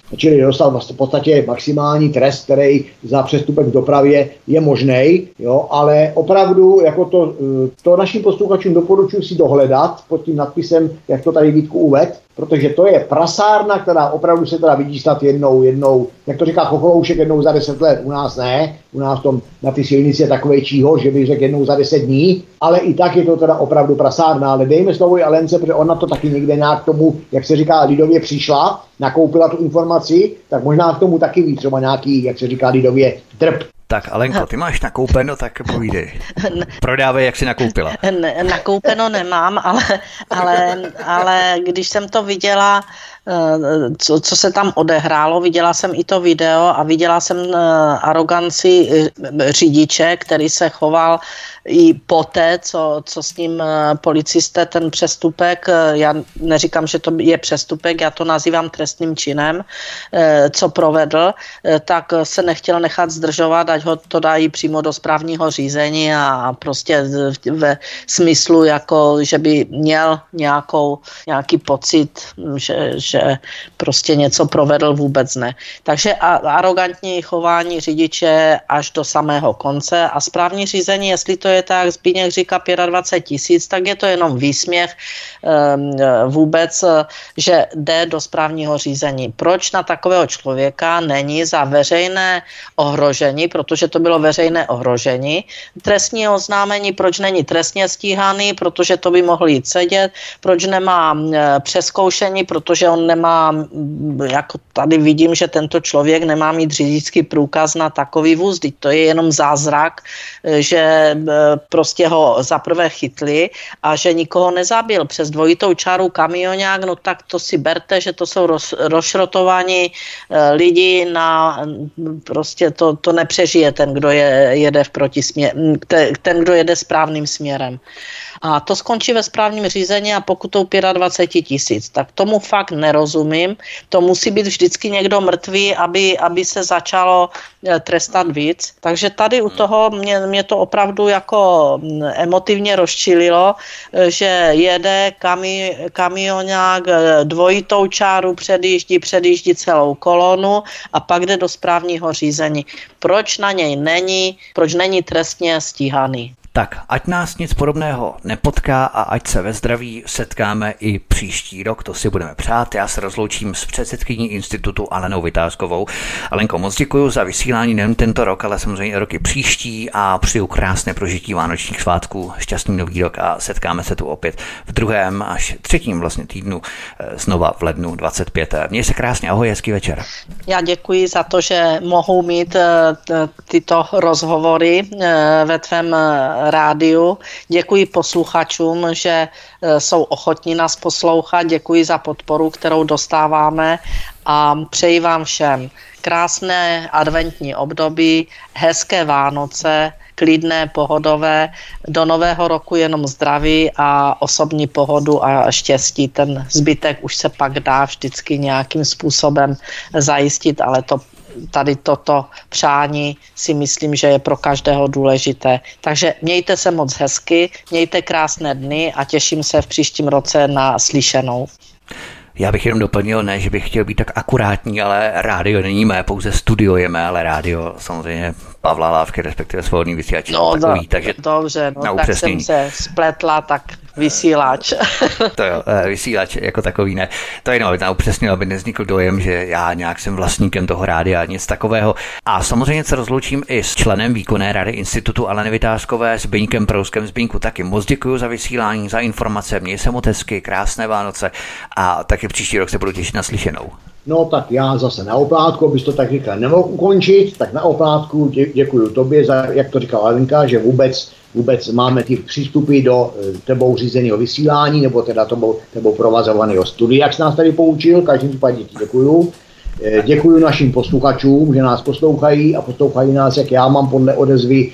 čili dostal v podstatě maximální trest, který za přestupek v dopravě je možný, jo, ale opravdu jako to našim posluchačům doporučuji si dohledat pod tím nadpisem, jak to tady Vítku uved, protože to je prasárna, která opravdu se teda vidí snad jednou, jak to říká Chocholoušek, jednou za 10 let, u nás ne, u nás na ty silnici je takovej čího, že bych řekl jednou za 10 dní, ale i tak je to teda opravdu prasárna, ale dejme slovo i Alence, protože ona to taky někde nějak tomu, jak se říká, lidově přišla, nakoupila tu informaci, tak možná k tomu taky ví třeba nějaký, jak se říká lidově, drb. Tak Alenko, ty máš nakoupeno, tak povídej. Prodávej, jak jsi nakoupila. Nakoupeno nemám, ale když jsem to viděla, co se tam odehrálo, viděla jsem i to video a viděla jsem aroganci řidiče, který se choval i poté, co s ním policisté ten přestupek, já neříkám, že to je přestupek, já to nazývám trestným činem, co provedl, tak se nechtěl nechat zdržovat, ať ho to dají přímo do správního řízení a prostě ve smyslu, jako, že by měl nějaký pocit, že prostě něco provedl, vůbec ne. Takže arrogantní chování řidiče až do samého konce a správní řízení, jestli to je tak, Zbigněk říká 25 000, tak je to jenom výsměch vůbec, že jde do správního řízení. Proč na takového člověka není za veřejné ohrožení, protože to bylo veřejné ohrožení, trestní oznámení, proč není trestně stíhaný, protože to by mohl jít sedět, proč nemá přezkoušení, protože on nemá, jako tady vidím, že tento člověk nemá mít řidičský průkaz na takový vůz, to je jenom zázrak, že prostě ho zaprvé chytli a že nikoho nezabil přes dvojitou čáru kamionák, no tak to si berte, že to jsou rozšrotovaní lidi prostě to nepřežije ten, kdo jede ten, kdo jede správným směrem. A to skončí ve správním řízení a pokutou 25 000. Tak tomu fakt nerozumím. To musí být vždycky někdo mrtvý, aby se začalo trestat víc. Takže tady u toho mě to opravdu jako emotivně rozčililo, že jede kamionák dvojitou čáru, předjíždí celou kolonu a pak jde do správního řízení. Proč není trestně stíhaný? Tak, ať nás nic podobného nepotká a ať se ve zdraví setkáme i příští rok, to si budeme přát. Já se rozloučím s předsedkyní institutu Alenou Vitáskovou. Alenko, moc děkuji za vysílání nejen tento rok, ale samozřejmě i roky příští a přeju krásné prožití vánočních svátků, šťastný nový rok a setkáme se tu opět v 2. až 3. vlastně týdnu, znova v lednu 25. Měj se krásně, ahoj, hezký večer. Já děkuji za to, že mohu mít tyto rozhovory ve tvém rádiu. Děkuji posluchačům, že jsou ochotní nás poslouchat. Děkuji za podporu, kterou dostáváme a přeji vám všem krásné adventní období, hezké Vánoce, klidné, pohodové, do nového roku jenom zdraví a osobní pohodu a štěstí. Ten zbytek už se pak dá vždycky nějakým způsobem zajistit, ale tady toto přání si myslím, že je pro každého důležité. Takže mějte se moc hezky, mějte krásné dny a těším se v příštím roce na slyšenou. Já bych jenom doplnil, ne, že bych chtěl být tak akurátní, ale rádio není mé, pouze studio je mé, ale rádio samozřejmě Pavla Lávky, respektive Svobodný vysílač. Takový, takže dobře, tak jsem se spletla, tak vysílač. To jo, vysílač jako takový ne. To je jenom upřesnil, aby nevznikl dojem, že já nějak jsem vlastníkem toho rádia, nic takového. A samozřejmě se rozloučím i s členem výkonné rady institutu Aleny Vitáskové, Zbyňkem Prouskem. Zbyňku, taky moc děkuji za vysílání, za informace, měj se moc hezky, krásné Vánoce a taky příští rok se budu těšit na slyšenou. No tak já zase na oplátku, abys to tak říkal nemohl ukončit, tak na oplátku děkuji tobě za, jak to říkala Alenka, že vůbec máme ty přístupy do tebou řízeného vysílání, nebo teda tebou provazovaného studia, jak jsi nás tady poučil, každým případě ti děkuju. Děkuji našim posluchačům, že nás poslouchají a poslouchají nás, jak já mám podle odezvy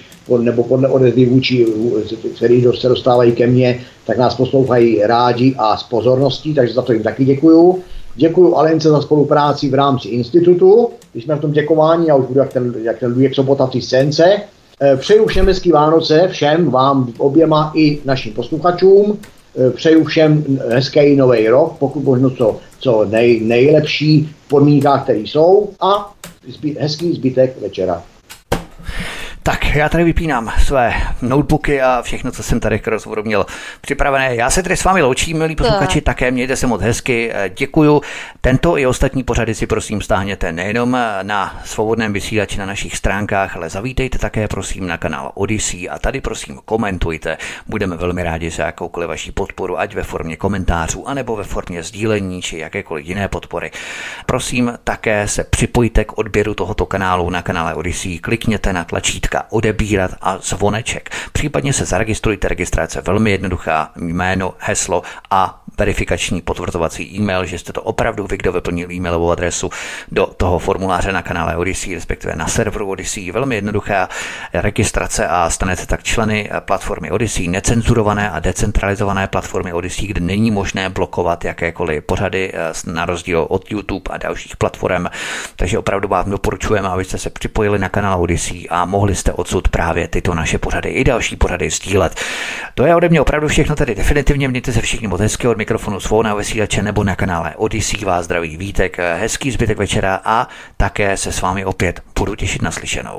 vůči, který se dostávají ke mně, tak nás poslouchají rádi a s pozorností, takže za to jim taky děkuju. Děkuju Alence za spolupráci v rámci institutu, když jsme v tom děkování, já už budu jak ten Luděk Sobota v té scénce. Přeju všem hezký Vánoce, všem vám oběma i našim posluchačům. Přeju všem hezký nový rok, pokud možno co nejlepší podmínkách, které jsou, a hezký zbytek večera. Tak, já tady vypínám své notebooky a všechno, co jsem tady k rozhovoru měl připravené. Já se tady s vámi loučím, milí posluchači, také mějte se moc hezky. Děkuju. Tento i ostatní pořady si prosím stáhněte nejenom na Svobodném vysílači na našich stránkách, ale zavítejte také prosím na kanál Odyssey a tady prosím komentujte. Budeme velmi rádi za jakoukoliv vaši podporu, ať ve formě komentářů, anebo ve formě sdílení či jakékoliv jiné podpory. Prosím také se připojte k odběru tohoto kanálu na kanále Odyssey. Klikněte na tlačítko odebírat a zvoneček. Případně se zaregistrujte, registrace velmi jednoduchá, jméno, heslo a verifikační potvrzovací e-mail, že jste to opravdu vy, kdo vyplnil e-mailovou adresu do toho formuláře na kanále Odyssey, respektive na serveru Odyssey. Velmi jednoduchá registrace a stanete tak členy platformy Odyssey, necenzurované a decentralizované platformy Odyssey, kde není možné blokovat jakékoliv pořady na rozdíl od YouTube a dalších platform. Takže opravdu vám doporučujeme, abyste se připojili na kanál Odyssey a mohli jste odsud právě tyto naše pořady i další pořady sdílet. To je ode mě opravdu všechno tady definitivně. Mějte se všichni moc hezky. Od mikrofonu Svobodného vysílače nebo na kanále Odyssey vás zdraví Vítek. Hezký zbytek večera a také se s vámi opět budu těšit na slyšenou.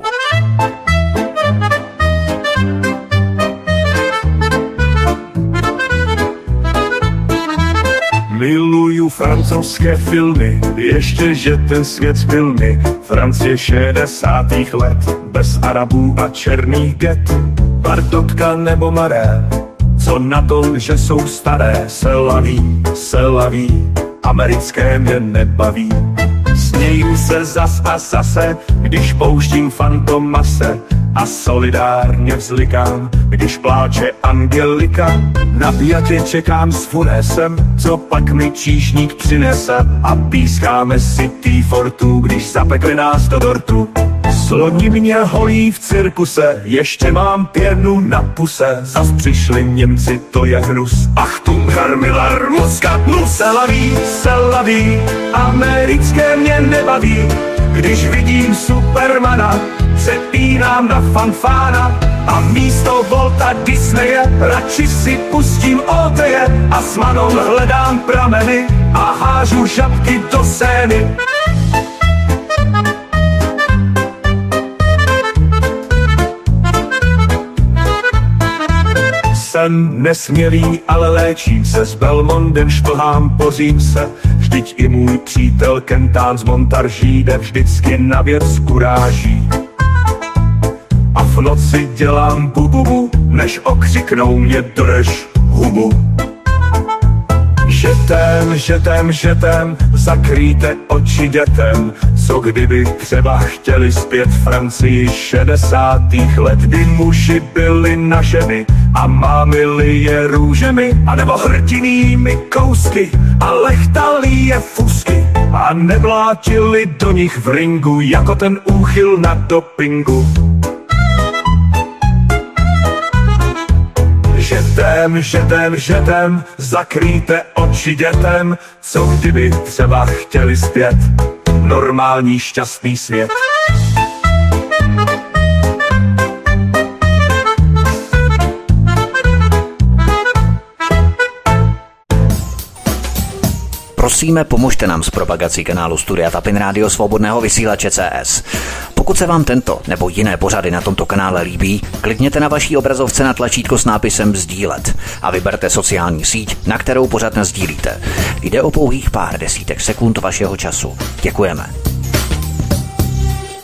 Miluju francouzské filmy, ještě že ten svět byl mi. Francie 60. let, bez Arabů a černých get. Bartotka nebo Maré, co na tom, že jsou staré. Se laví, americké mě nebaví. Směju se zas a zase, když pouštím Fantomase. A solidárně vzlikám, když pláče Angelika. Napjatě čekám s funesem, co pak mi číšník přinese. A pískáme si T-Fortu, když zapekli nás do dortu. Sloni mě holí v cirkuse, ještě mám pěnu na puse. Zas přišli Němci, to je hnus. Achtung, Herr Miller, Muscat, se laví, americké mě nebaví. Když vidím Supermana, přepínám na fanfána. A místo Volta Disneye radši si pustím Odeje. A s Manou hledám prameny a hážu žabky do Sény. Jsem nesmělý, ale léčím se, s Belmondem šplhám, pozím se. Vždyť i můj přítel Kentán z Montarží jde vždycky na věc kuráží. A v noci dělám bububu, než okřiknou mě drž hubu. Žetem, zakrýjte oči dětem. Co kdyby třeba chtěli zpět Francii 60. let, kdy muži byli na ženy a mámili je růžemi, anebo hrdinými kousky a lechtali je fusky a nevlátili do nich v ringu jako ten úchyl na dopingu. Žetem, zakrýte oči dětem. Co kdyby třeba chtěli zpět normální šťastný svět. Prosíme, pomožte nám s propagací kanálu Studia Tapin Rádio Svobodného vysílače CS. Pokud se vám tento nebo jiné pořady na tomto kanále líbí, klikněte na vaší obrazovce na tlačítko s nápisem sdílet a vyberte sociální síť, na kterou pořad nasdílíte. Jde o pouhých pár desítek sekund vašeho času. Děkujeme.